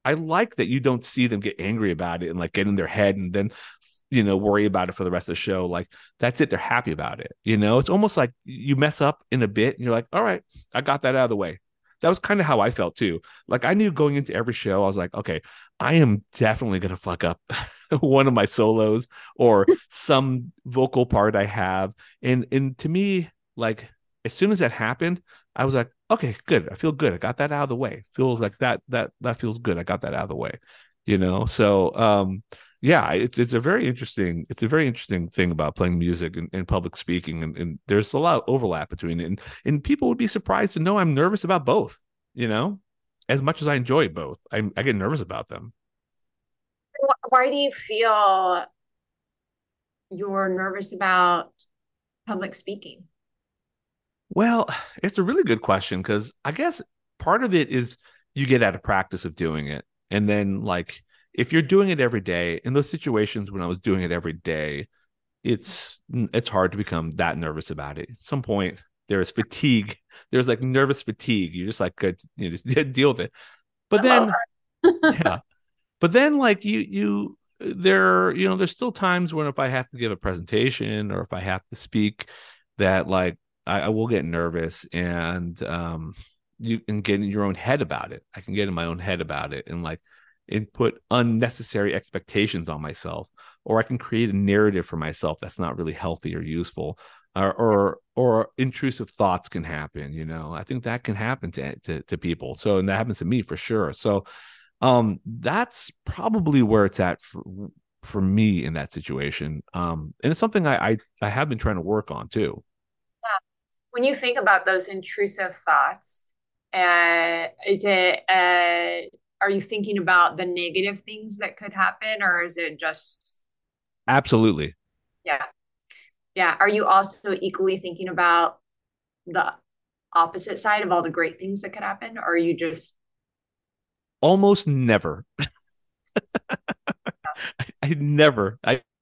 I like that you don't see them get angry about it and like get in their head and then, you know, worry about it for the rest of the show. Like that's it. They're happy about it. You know, it's almost like you mess up in a bit and you're like, all right, I got that out of the way. That was kind of how I felt too. Like I knew going into every show, I was like, okay, I am definitely going to fuck up one of my solos or some vocal part I have. And to me, like as soon as that happened, I was like, okay, good. I feel good. I got that out of the way. Feels like that feels good. I got that out of the way, you know? So, yeah, it's a very interesting thing about playing music and public speaking. And there's a lot of overlap between it. And people would be surprised to know I'm nervous about both, you know, as much as I enjoy both, I get nervous about them. Why do you feel you're nervous about public speaking? Well, it's a really good question because I guess part of it is you get out of practice of doing it. And then, like, if you're doing it every day, in those situations when I was doing it every day, it's hard to become that nervous about it. At some point, there's fatigue. There's like nervous fatigue. You just like just deal with it. But then, yeah. But then, like there's still times when if I have to give a presentation or if I have to speak, that like I will get nervous and you can get in your own head about it. I can get in my own head about it and put unnecessary expectations on myself, or I can create a narrative for myself that's not really healthy or useful, or intrusive thoughts can happen. You know, I think that can happen to people. So, and that happens to me for sure. So, that's probably where it's at for me in that situation. And it's something I have been trying to work on too. When you think about those intrusive thoughts, are you thinking about the negative things that could happen, or is it just? Absolutely. Yeah. Yeah. Are you also equally thinking about the opposite side of all the great things that could happen, or are you just? Almost never. I never.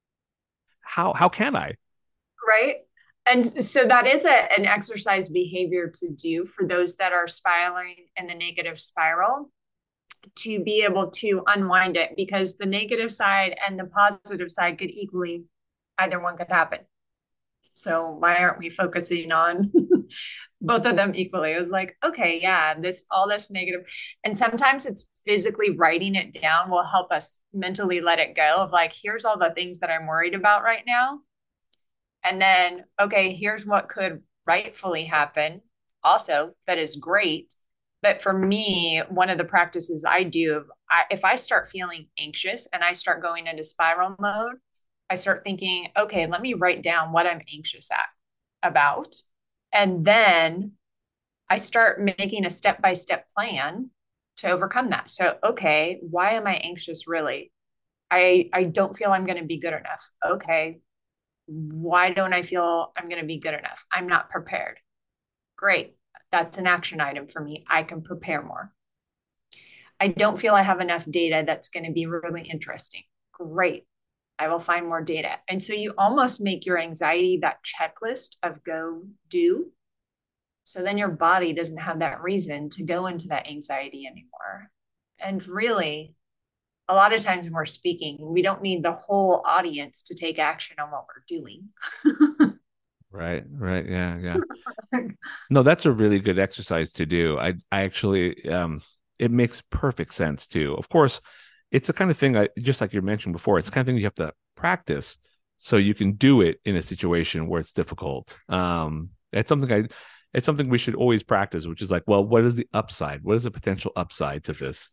How can I? Right. And so that is an exercise behavior to do for those that are spiraling in the negative spiral, to be able to unwind it, because the negative side and the positive side could equally, either one could happen. So why aren't we focusing on both of them equally? It was like, okay, yeah, all this negative. And sometimes it's physically writing it down will help us mentally let it go of like, here's all the things that I'm worried about right now. And then, okay, here's what could rightfully happen also that is great. But for me, one of the practices I do, if I start feeling anxious and I start going into spiral mode, I start thinking, okay, let me write down what I'm anxious about. And then I start making a step-by-step plan to overcome that. So, okay, why am I anxious really? I don't feel I'm going to be good enough. Okay, why don't I feel I'm going to be good enough? I'm not prepared. Great. That's an action item for me. I can prepare more. I don't feel I have enough data that's going to be really interesting. Great. I will find more data. And so you almost make your anxiety that checklist of go do. So then your body doesn't have that reason to go into that anxiety anymore. And really, a lot of times when we're speaking, we don't need the whole audience to take action on what we're doing. Right. Yeah. No, that's a really good exercise to do. I actually, it makes perfect sense too. Of course, it's the kind of thing, just like you mentioned before, it's the kind of thing you have to practice so you can do it in a situation where it's difficult. It's something we should always practice, which is like, well, what is the upside? What is the potential upside to this?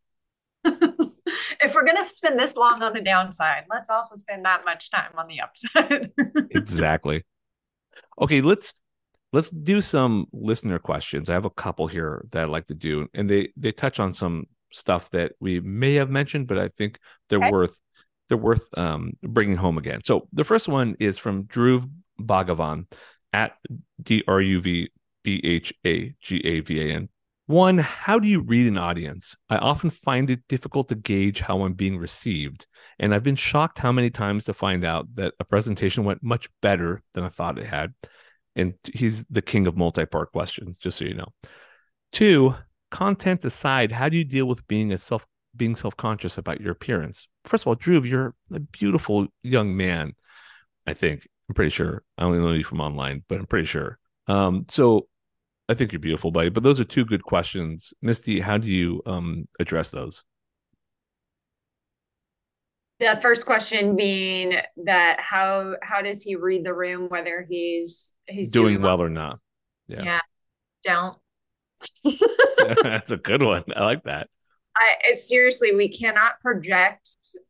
If we're going to spend this long on the downside, let's also spend that much time on the upside. Exactly. Okay, let's do some listener questions. I have a couple here that I'd like to do, and they touch on some stuff that we may have mentioned, but I think they're worth bringing home again. So the first one is from Dhruv Bhagavan at DRUVBHAGAVAN. One, how do you read an audience? I often find it difficult to gauge how I'm being received, and I've been shocked how many times to find out that a presentation went much better than I thought it had. And he's the king of multi-part questions, just so you know. Two, content aside, how do you deal with being a being self-conscious about your appearance. First of all, Drew, you're a beautiful young man. I think. I'm pretty sure. I only know you from online, but I'm pretty sure. So I think you're beautiful, buddy. But those are two good questions. Misty, how do you address those? The first question being that how does he read the room, whether he's doing well or not? Yeah, don't. That's a good one. I like that. Seriously, we cannot project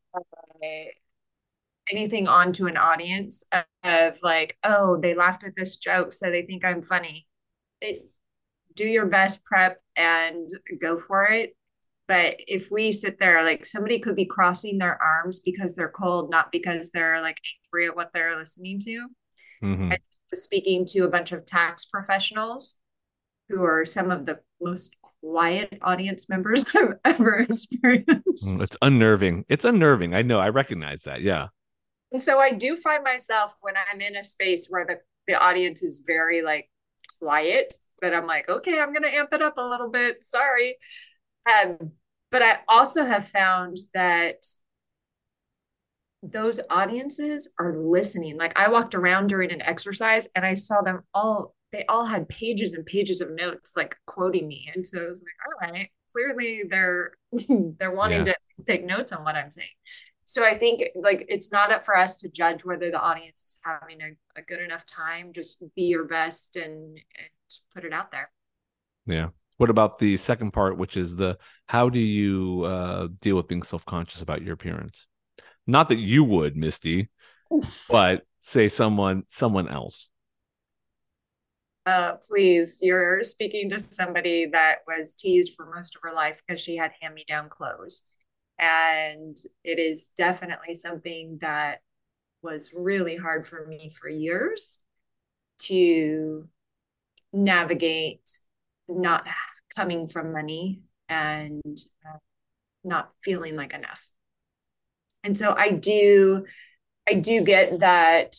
anything onto an audience of like, oh, they laughed at this joke, so they think I'm funny. Do your best prep and go for it. But if we sit there, like somebody could be crossing their arms because they're cold, not because they're like angry at what they're listening to. Mm-hmm. I was speaking to a bunch of tax professionals who are some of the most quiet audience members I've ever experienced. It's unnerving. It's unnerving. I know. I recognize that. Yeah. And so I do find myself when I'm in a space where the audience is very like quiet, that I'm like, okay, I'm going to amp it up a little bit. Sorry. But I also have found that those audiences are listening. Like I walked around during an exercise and I saw them all, they all had pages and pages of notes, like quoting me. And so I was like, all right, clearly they're wanting to take notes on what I'm saying. So I think like, it's not up for us to judge whether the audience is having a good enough time. Just be your best and put it out there. Yeah. What about the second part, which is how do you deal with being self-conscious about your appearance? Not that you would, Misty, but say someone else. Please, you're speaking to somebody that was teased for most of her life because she had hand-me-down clothes. And it is definitely something that was really hard for me for years to navigate, not coming from money and not feeling like enough. And so I do get that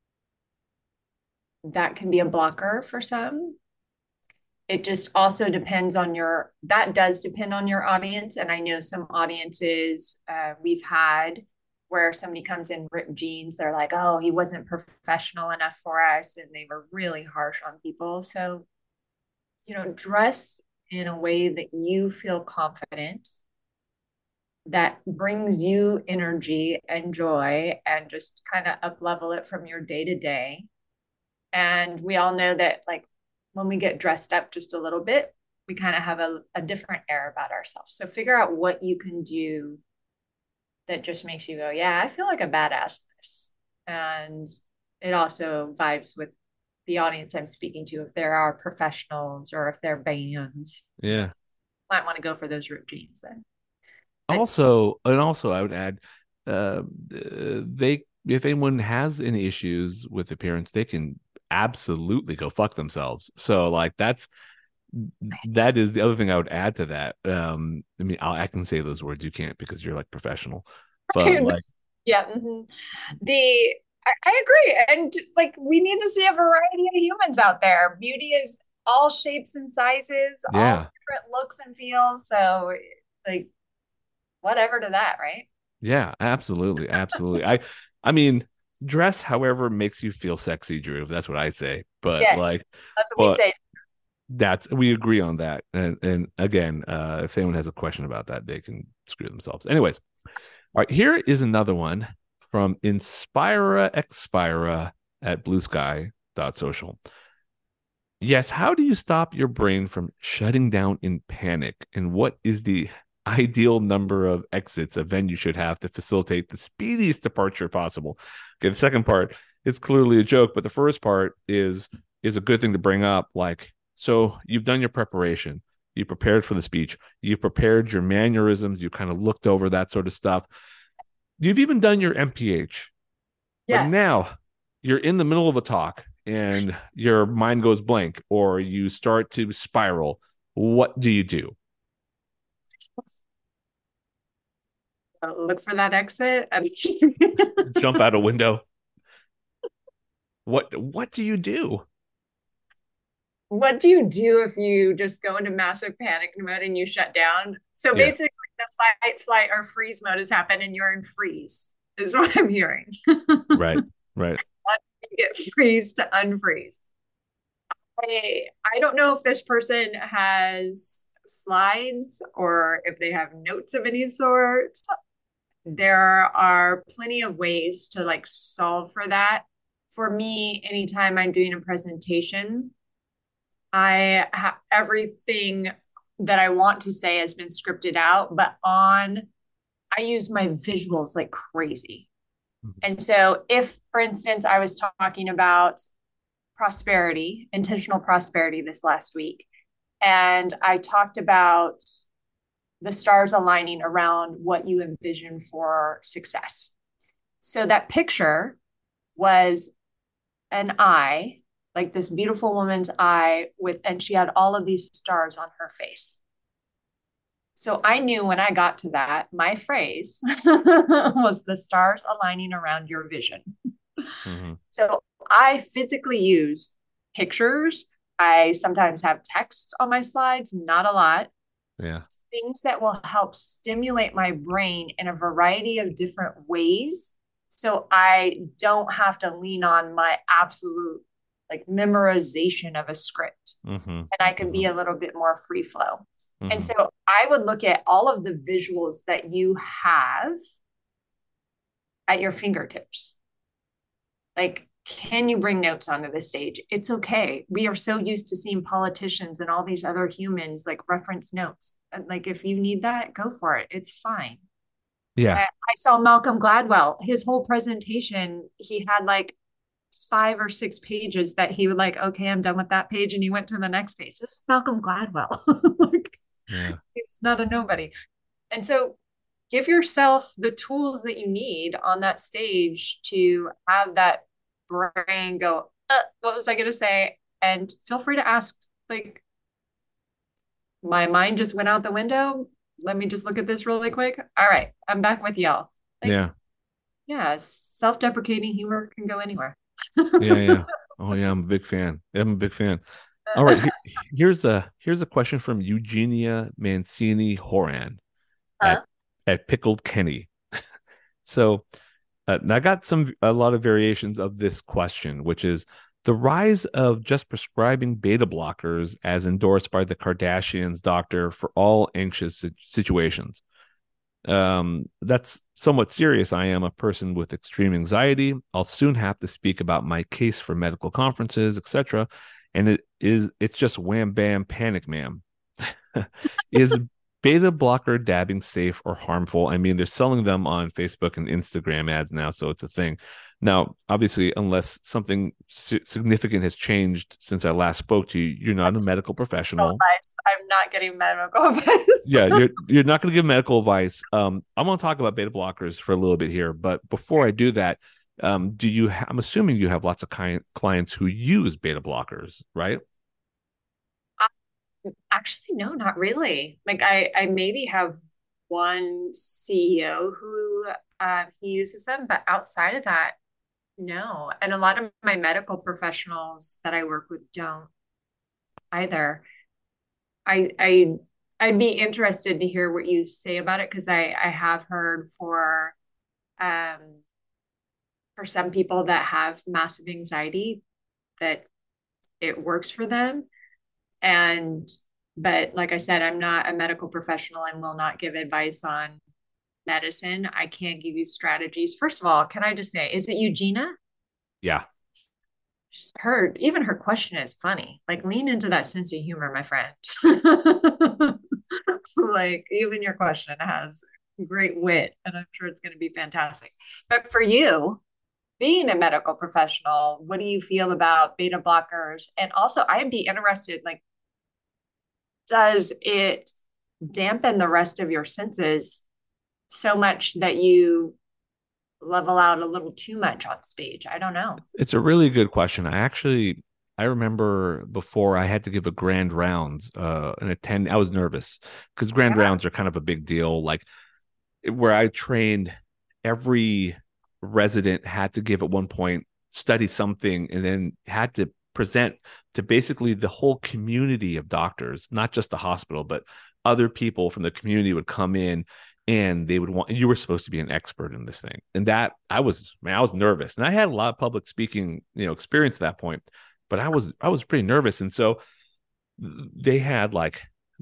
can be a blocker for some. It just also depends on that does depend on your audience. And I know some audiences we've had where somebody comes in ripped jeans, they're like, oh, he wasn't professional enough for us. And they were really harsh on people. So, dress in a way that you feel confident, that brings you energy and joy, and just kind of up level it from your day to day. And we all know that like when we get dressed up just a little bit, we kind of have a different air about ourselves. So figure out what you can do that just makes you go, yeah, I feel like a badass this. And it also vibes with the audience I'm speaking to. If there are professionals or if they're bands, yeah, might want to go for those ripped jeans then. Also, I would add, if anyone has any issues with appearance, they can absolutely go fuck themselves. So like that is the other thing I would add to that. I mean, I can say those words, you can't because you're like professional, but like, yeah. Mm-hmm. I agree. And like, we need to see a variety of humans out there. Beauty is all shapes and sizes, all different looks and feels. So like, whatever to that, right? Yeah, absolutely. Absolutely. I mean, dress however makes you feel sexy, Drew. That's what I say. But like, that's what we say. We agree on that. And again, if anyone has a question about that, they can screw themselves. Anyways, all right, here is another one from Inspira Expira at bluesky.social. Yes, how do you stop your brain from shutting down in panic? And what is the ideal number of exits a venue should have to facilitate the speediest departure possible? Okay, the second part is clearly a joke, but the first part is a good thing to bring up. Like, so you've done your preparation, you prepared for the speech, you prepared your mannerisms, you kind of looked over that sort of stuff. You've even done your MPH. Yes. But now you're in the middle of a talk and your mind goes blank or you start to spiral. What do you do? Look for that exit. Jump out a window. What do you do? What do you do if you just go into massive panic mode and you shut down? So basically the fight, flight, or freeze mode has happened and you're in freeze, is what I'm hearing. Right. You get freeze to unfreeze. I don't know if this person has slides or if they have notes of any sort. There are plenty of ways to like solve for that. For me, anytime I'm doing a presentation, everything that I want to say has been scripted out, but I use my visuals like crazy. And so if, for instance, I was talking about prosperity, intentional prosperity this last week, and I talked about the stars aligning around what you envision for success. So that picture was an eye, like this beautiful woman's eye and she had all of these stars on her face. So I knew when I got to that, my phrase was the stars aligning around your vision. Mm-hmm. So I physically use pictures. I sometimes have text on my slides, not a lot. Yeah. Things that will help stimulate my brain in a variety of different ways. So I don't have to lean on my absolute like memorization of a script. Mm-hmm. And I can be a little bit more free flow. Mm-hmm. And so I would look at all of the visuals that you have at your fingertips. Like, can you bring notes onto the stage? It's okay. We are so used to seeing politicians and all these other humans like reference notes. And like, if you need that, go for it. It's fine. Yeah. I saw Malcolm Gladwell, his whole presentation, he had like 5 or 6 pages that he would like, okay, I'm done with that page. And he went to the next page. This is Malcolm Gladwell. He's not a nobody. And so give yourself the tools that you need on that stage to have that brain go, what was I going to say? And feel free to ask, like, my mind just went out the window. Let me just look at this really quick. All right, I'm back with y'all. Like, yeah. Self-deprecating humor can go anywhere. Yeah. Oh yeah, I'm a big fan. All right, here's a question from Eugenia Mancini Horan at Pickled Kenny. So I got a lot of variations of this question, which is the rise of just prescribing beta blockers as endorsed by the Kardashians' doctor for all anxious situations. That's somewhat serious. I am a person with extreme anxiety. I'll soon have to speak about my case for medical conferences, etc. And it's just wham bam panic ma'am. Is beta blocker dabbing safe or harmful? I mean, they're selling them on Facebook and Instagram ads now, so it's a thing. Now, obviously, unless something significant has changed since I last spoke to you, you're not a medical professional. I'm not getting medical advice. Yeah, you're not going to give medical advice. I'm going to talk about beta blockers for a little bit here, but before I do that, I'm assuming you have lots of clients who use beta blockers, right? Actually, no, not really. Like I maybe have one CEO who he uses them, but outside of that, no. And a lot of my medical professionals that I work with don't either. I'd be interested to hear what you say about it, because I have heard for some people that have massive anxiety that it works for them. But like I said, I'm not a medical professional and will not give advice on medicine. I can't give you strategies. First of all, can I just say, is it Eugenia? Yeah. Even her question is funny. Like, lean into that sense of humor, my friend. Like, even your question has great wit, and I'm sure it's going to be fantastic. But for you, being a medical professional, what do you feel about beta blockers? And also, I'd be interested, like, does it dampen the rest of your senses so much that you level out a little too much on stage? I don't know. It's a really good question. I remember before I had to give a grand rounds and I was nervous because grand rounds are kind of a big deal. Like, where I trained, every resident had to give at one point, study something, and then had to present to basically the whole community of doctors, not just the hospital, but other people from the community would come in and they would want, you were supposed to be an expert in this thing. And that I was nervous, and I had a lot of public speaking, experience at that point, but I was pretty nervous. And so they had like,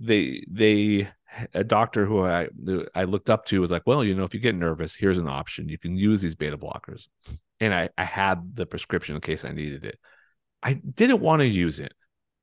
a doctor who I looked up to was like, well, if you get nervous, here's an option. You can use these beta blockers. And I had the prescription in case I needed it. I didn't want to use it.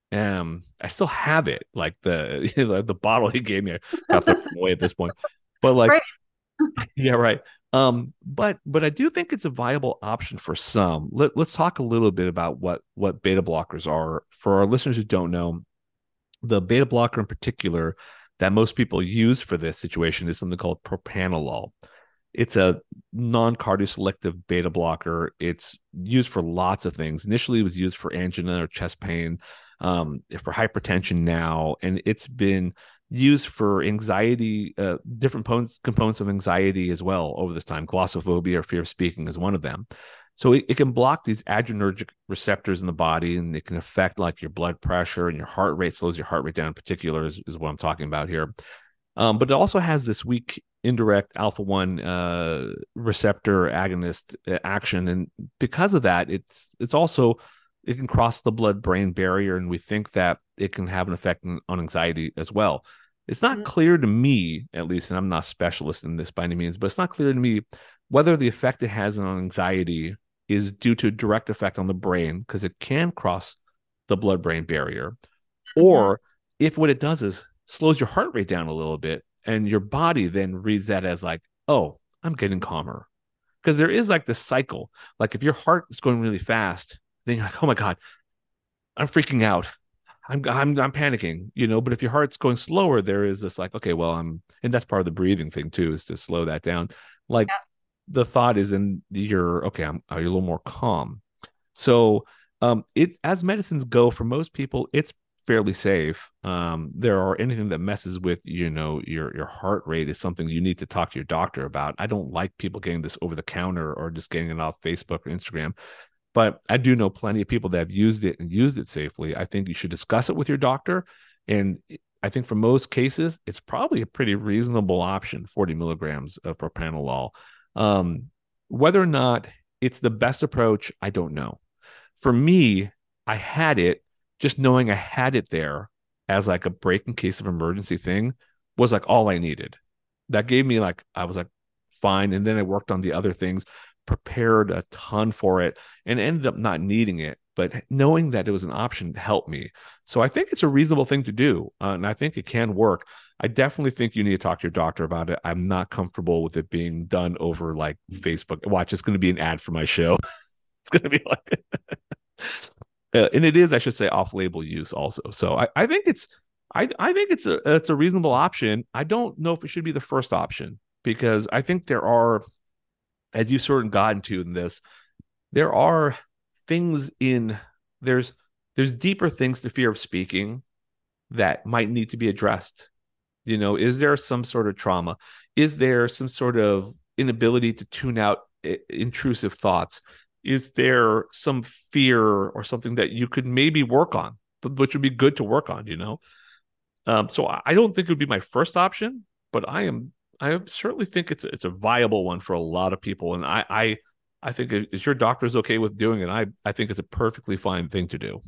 I still have it, like the bottle he gave me. I got thrown away at this point, but like, right. Yeah, right. But I do think it's a viable option for some. Let's talk a little bit about what beta blockers are for our listeners who don't know. The beta blocker in particular that most people use for this situation is something called propranolol. It's a non-cardioselective beta blocker. It's used for lots of things. Initially, it was used for angina or chest pain, for hypertension now, and it's been used for anxiety, different components of anxiety as well over this time. Glossophobia or fear of speaking is one of them. So it can block these adrenergic receptors in the body, and it can affect like your blood pressure and your heart rate, slows your heart rate down in particular is what I'm talking about here. But it also has this weak indirect alpha-1 receptor agonist action. And because of that, it can cross the blood-brain barrier, and we think that it can have an effect on anxiety as well. It's not clear to me, at least, and I'm not a specialist in this by any means, but it's not clear to me whether the effect it has on anxiety is due to a direct effect on the brain, because it can cross the blood-brain barrier, or if what it does is slows your heart rate down a little bit, and your body then reads that as like, oh, I'm getting calmer. Because there is like this cycle. Like if your heart is going really fast, then you're like, oh my God, I'm freaking out. I'm panicking, but if your heart's going slower, there is this like, okay, well, and that's part of the breathing thing too, is to slow that down. Like the thought is then you're okay, are you a little more calm? So it, as medicines go, for most people, it's fairly safe. There are anything that messes with, your heart rate is something you need to talk to your doctor about. I don't like people getting this over the counter or just getting it off Facebook or Instagram. But I do know plenty of people that have used it and used it safely. I think you should discuss it with your doctor. And I think for most cases, it's probably a pretty reasonable option, 40 milligrams of propranolol. Whether or not it's the best approach, I don't know. For me, I had it, just knowing I had it there as like a break in case of emergency thing was like all I needed. That gave me like, I was like, fine. And then I worked on the other things, prepared a ton for it, and ended up not needing it, but knowing that it was an option helped me. So I think it's a reasonable thing to do, and I think it can work. I definitely think you need to talk to your doctor about it. I'm not comfortable with it being done over like Facebook. Watch, it's going to be an ad for my show. It's going to be like and it is, I should say, off-label use also. So I think it's a reasonable option. I don't know if it should be the first option, because I think there are, as you've sort of gotten to in this, there are things there's deeper things to fear of speaking that might need to be addressed. Is there some sort of trauma? Is there some sort of inability to tune out intrusive thoughts? Is there some fear or something that you could maybe work on, which would be good to work on, So I don't think it would be my first option, but I certainly think it's a viable one for a lot of people. And I think if your doctor's okay with doing it, I think it's a perfectly fine thing to do.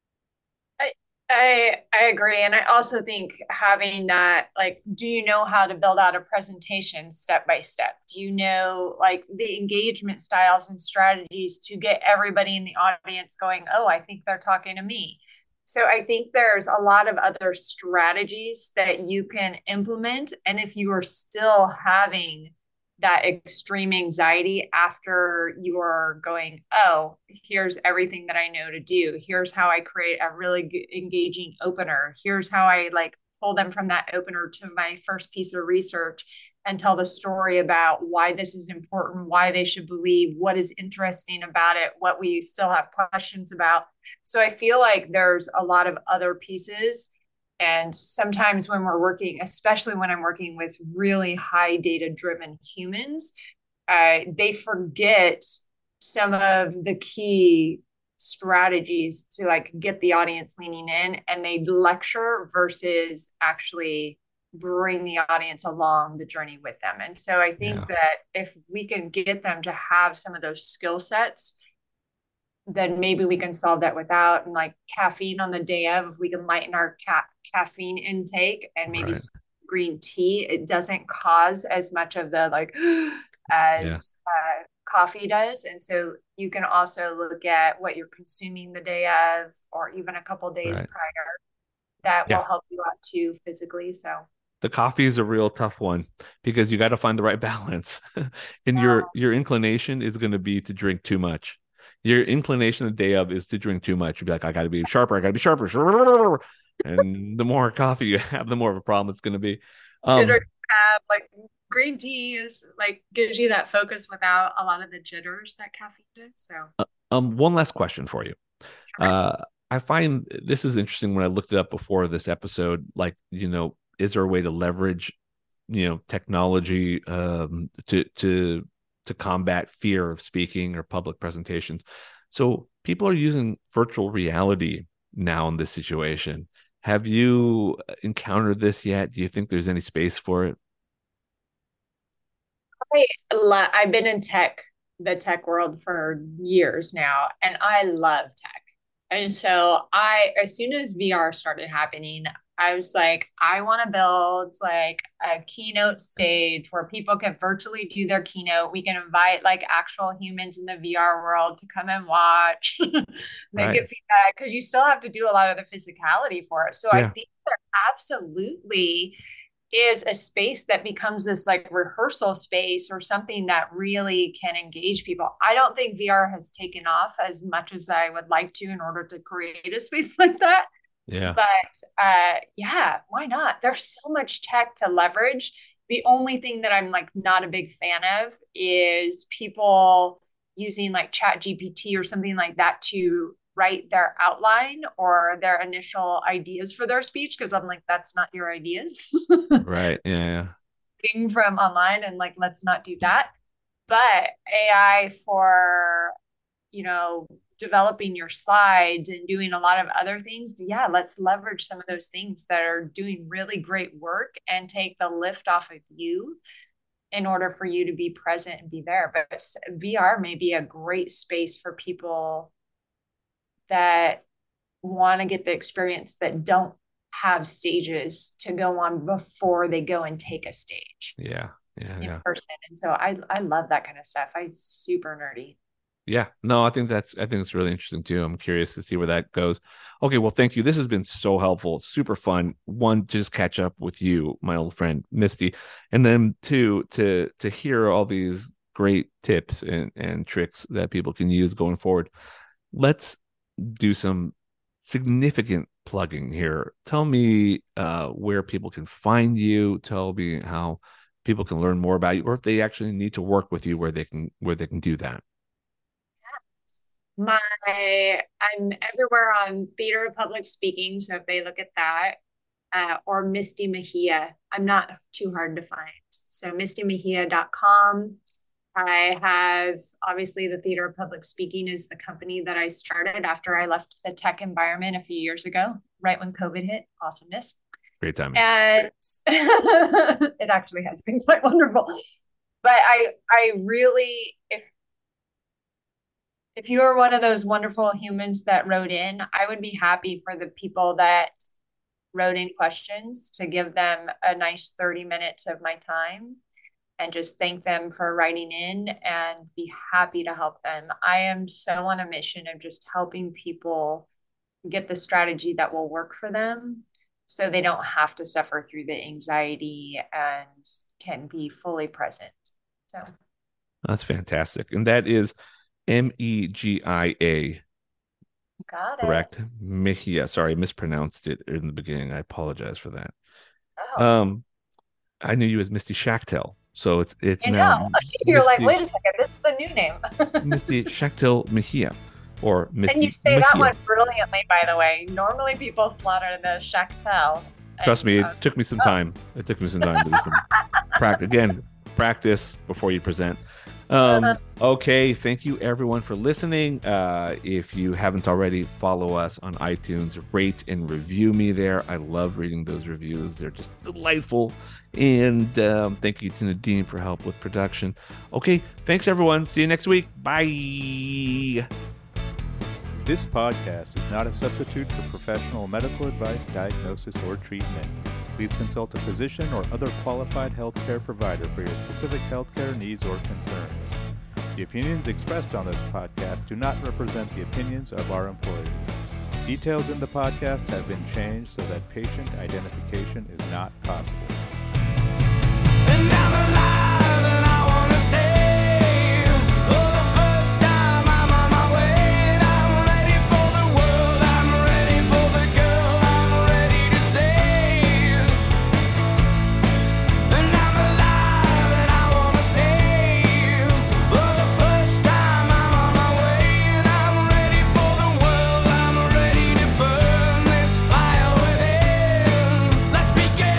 I agree. And I also think having that, like, do you know how to build out a presentation step by step? Do you know like the engagement styles and strategies to get everybody in the audience going, oh, I think they're talking to me. So I think there's a lot of other strategies that you can implement. And if you are still having that extreme anxiety after you are going, oh, here's everything that I know to do. Here's how I create a really engaging opener. Here's how I like pull them from that opener to my first piece of research and tell the story about why this is important, why they should believe, what is interesting about it, what we still have questions about. So I feel like there's a lot of other pieces. And sometimes when we're working, especially when I'm working with really high data driven humans, they forget some of the key strategies to like get the audience leaning in, and they lecture versus actually bring the audience along the journey with them. And so I think that if we can get them to have some of those skill sets, then maybe we can solve that without, and like caffeine on the day of, if we can lighten our caffeine intake and maybe green tea, it doesn't cause as much of the like as coffee does. And so you can also look at what you're consuming the day of, or even a couple days prior, that will help you out too physically. So the coffee is a real tough one because you got to find the right balance. And your inclination is going to be to drink too much. Your inclination the day of is to drink too much. You'd be like, I got to be sharper. And the more coffee you have, the more of a problem it's going to be. Like green tea is like gives you that focus without a lot of the jitters that caffeine does. So, one last question for you. Sure. I find this is interesting when I looked it up before this episode. Like, is there a way to leverage, technology to combat fear of speaking or public presentations? So people are using virtual reality now in this situation. Have you encountered this yet? Do you think there's any space for it? I've been in the tech world for years now, and I love tech. And so as soon as VR started happening, I was like, I want to build like a keynote stage where people can virtually do their keynote. We can invite like actual humans in the VR world to come and watch, get feedback, because you still have to do a lot of the physicality for it. So I think there absolutely is a space that becomes this like rehearsal space or something that really can engage people. I don't think VR has taken off as much as I would like to in order to create a space like that. Yeah. But why not? There's so much tech to leverage. The only thing that I'm like not a big fan of is people using like ChatGPT or something like that to write their outline or their initial ideas for their speech. Cause I'm like, that's not your ideas. Right. Yeah. From online, and like, let's not do that. But AI for, developing your slides and doing a lot of other things. Yeah. Let's leverage some of those things that are doing really great work and take the lift off of you in order for you to be present and be there. But VR may be a great space for people that want to get the experience that don't have stages to go on before they go and take a stage. In person. And so I love that kind of stuff. I'm super nerdy. Yeah, no, I think it's really interesting too. I'm curious to see where that goes. Okay, well, thank you. This has been so helpful. Super fun. One, to just catch up with you, my old friend Misty, and then two, to hear all these great tips and tricks that people can use going forward. Let's do some significant plugging here. Tell me where people can find you. Tell me how people can learn more about you, or if they actually need to work with you, where they can do that. I'm everywhere on Theater of Public Speaking. So if they look at that, or Misty Mejia, I'm not too hard to find. So mistymejia.com. I have, obviously, the Theater of Public Speaking is the company that I started after I left the tech environment a few years ago, right when COVID hit. Awesomeness. Great timing. And it actually has been quite wonderful. But I really, if you are one of those wonderful humans that wrote in, I would be happy for the people that wrote in questions to give them a nice 30 minutes of my time and just thank them for writing in and be happy to help them. I am so on a mission of just helping people get the strategy that will work for them so they don't have to suffer through the anxiety and can be fully present. So that's fantastic. And that is Megia. Got it. Correct. Mejia. Sorry, I mispronounced it in the beginning. I apologize for that. Oh. I knew you as Misty Schachtel. So it's now. You're Misty, like, wait a second, this is a new name. Misty Schachtel Mejia. Or Misty And you say Mejia. That one brilliantly, by the way. Normally people slaughter the Schachtel. Trust me, it took me some time. It took me some time to do some practice before you present. Okay, thank you everyone for listening. If you haven't already, follow us on iTunes, rate and review me there. I love reading those reviews. They're just delightful. And thank you to Nadine for help with production. Okay, thanks everyone. See you next week. Bye. This podcast is not a substitute for professional medical advice, diagnosis, or treatment. Please consult a physician or other qualified healthcare provider for your specific healthcare needs or concerns. The opinions expressed on this podcast do not represent the opinions of our employees. Details in the podcast have been changed so that patient identification is not possible. And I'm alive and I wanna stay. For the first time I'm on my way. And I'm ready for the world. I'm ready for the girl. I'm ready to save. And I'm alive and I wanna stay. For the first time I'm on my way. And I'm ready for the world. I'm ready to burn this fire within. Let's begin.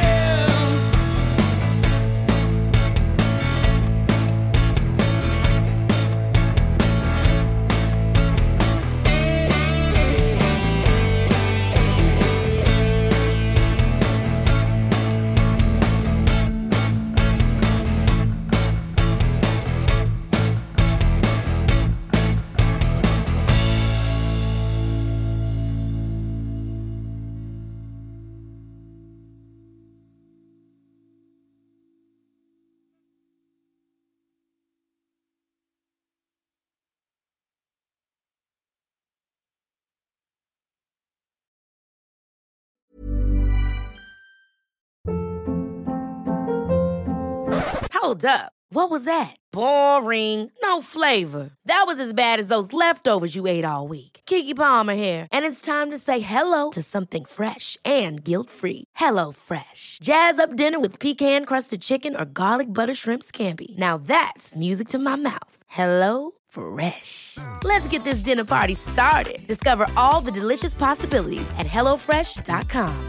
Hold up. What was that? Boring. No flavor. That was as bad as those leftovers you ate all week. Keke Palmer here, and it's time to say hello to something fresh and guilt-free. Hello Fresh. Jazz up dinner with pecan-crusted chicken or garlic butter shrimp scampi. Now that's music to my mouth. Hello Fresh. Let's get this dinner party started. Discover all the delicious possibilities at hellofresh.com.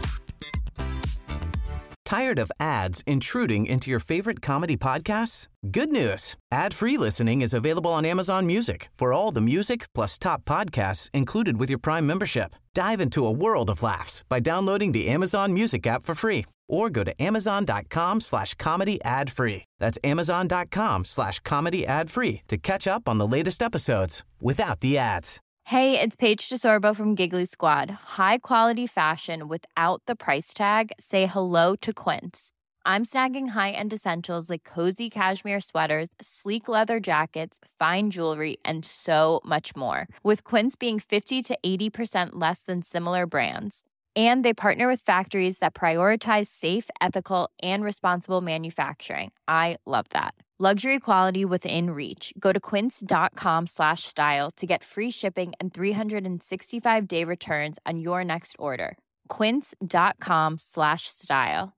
Tired of ads intruding into your favorite comedy podcasts? Good news. Ad-free listening is available on Amazon Music for all the music plus top podcasts included with your Prime membership. Dive into a world of laughs by downloading the Amazon Music app for free or go to amazon.com/comedy ad-free. That's amazon.com/comedy ad-free to catch up on the latest episodes without the ads. Hey, it's Paige DeSorbo from Giggly Squad. High quality fashion without the price tag. Say hello to Quince. I'm snagging high-end essentials like cozy cashmere sweaters, sleek leather jackets, fine jewelry, and so much more. With Quince being 50 to 80% less than similar brands. And they partner with factories that prioritize safe, ethical, and responsible manufacturing. I love that. Luxury quality within reach. Go to quince.com/style to get free shipping and 365-day returns on your next order. Quince.com/style.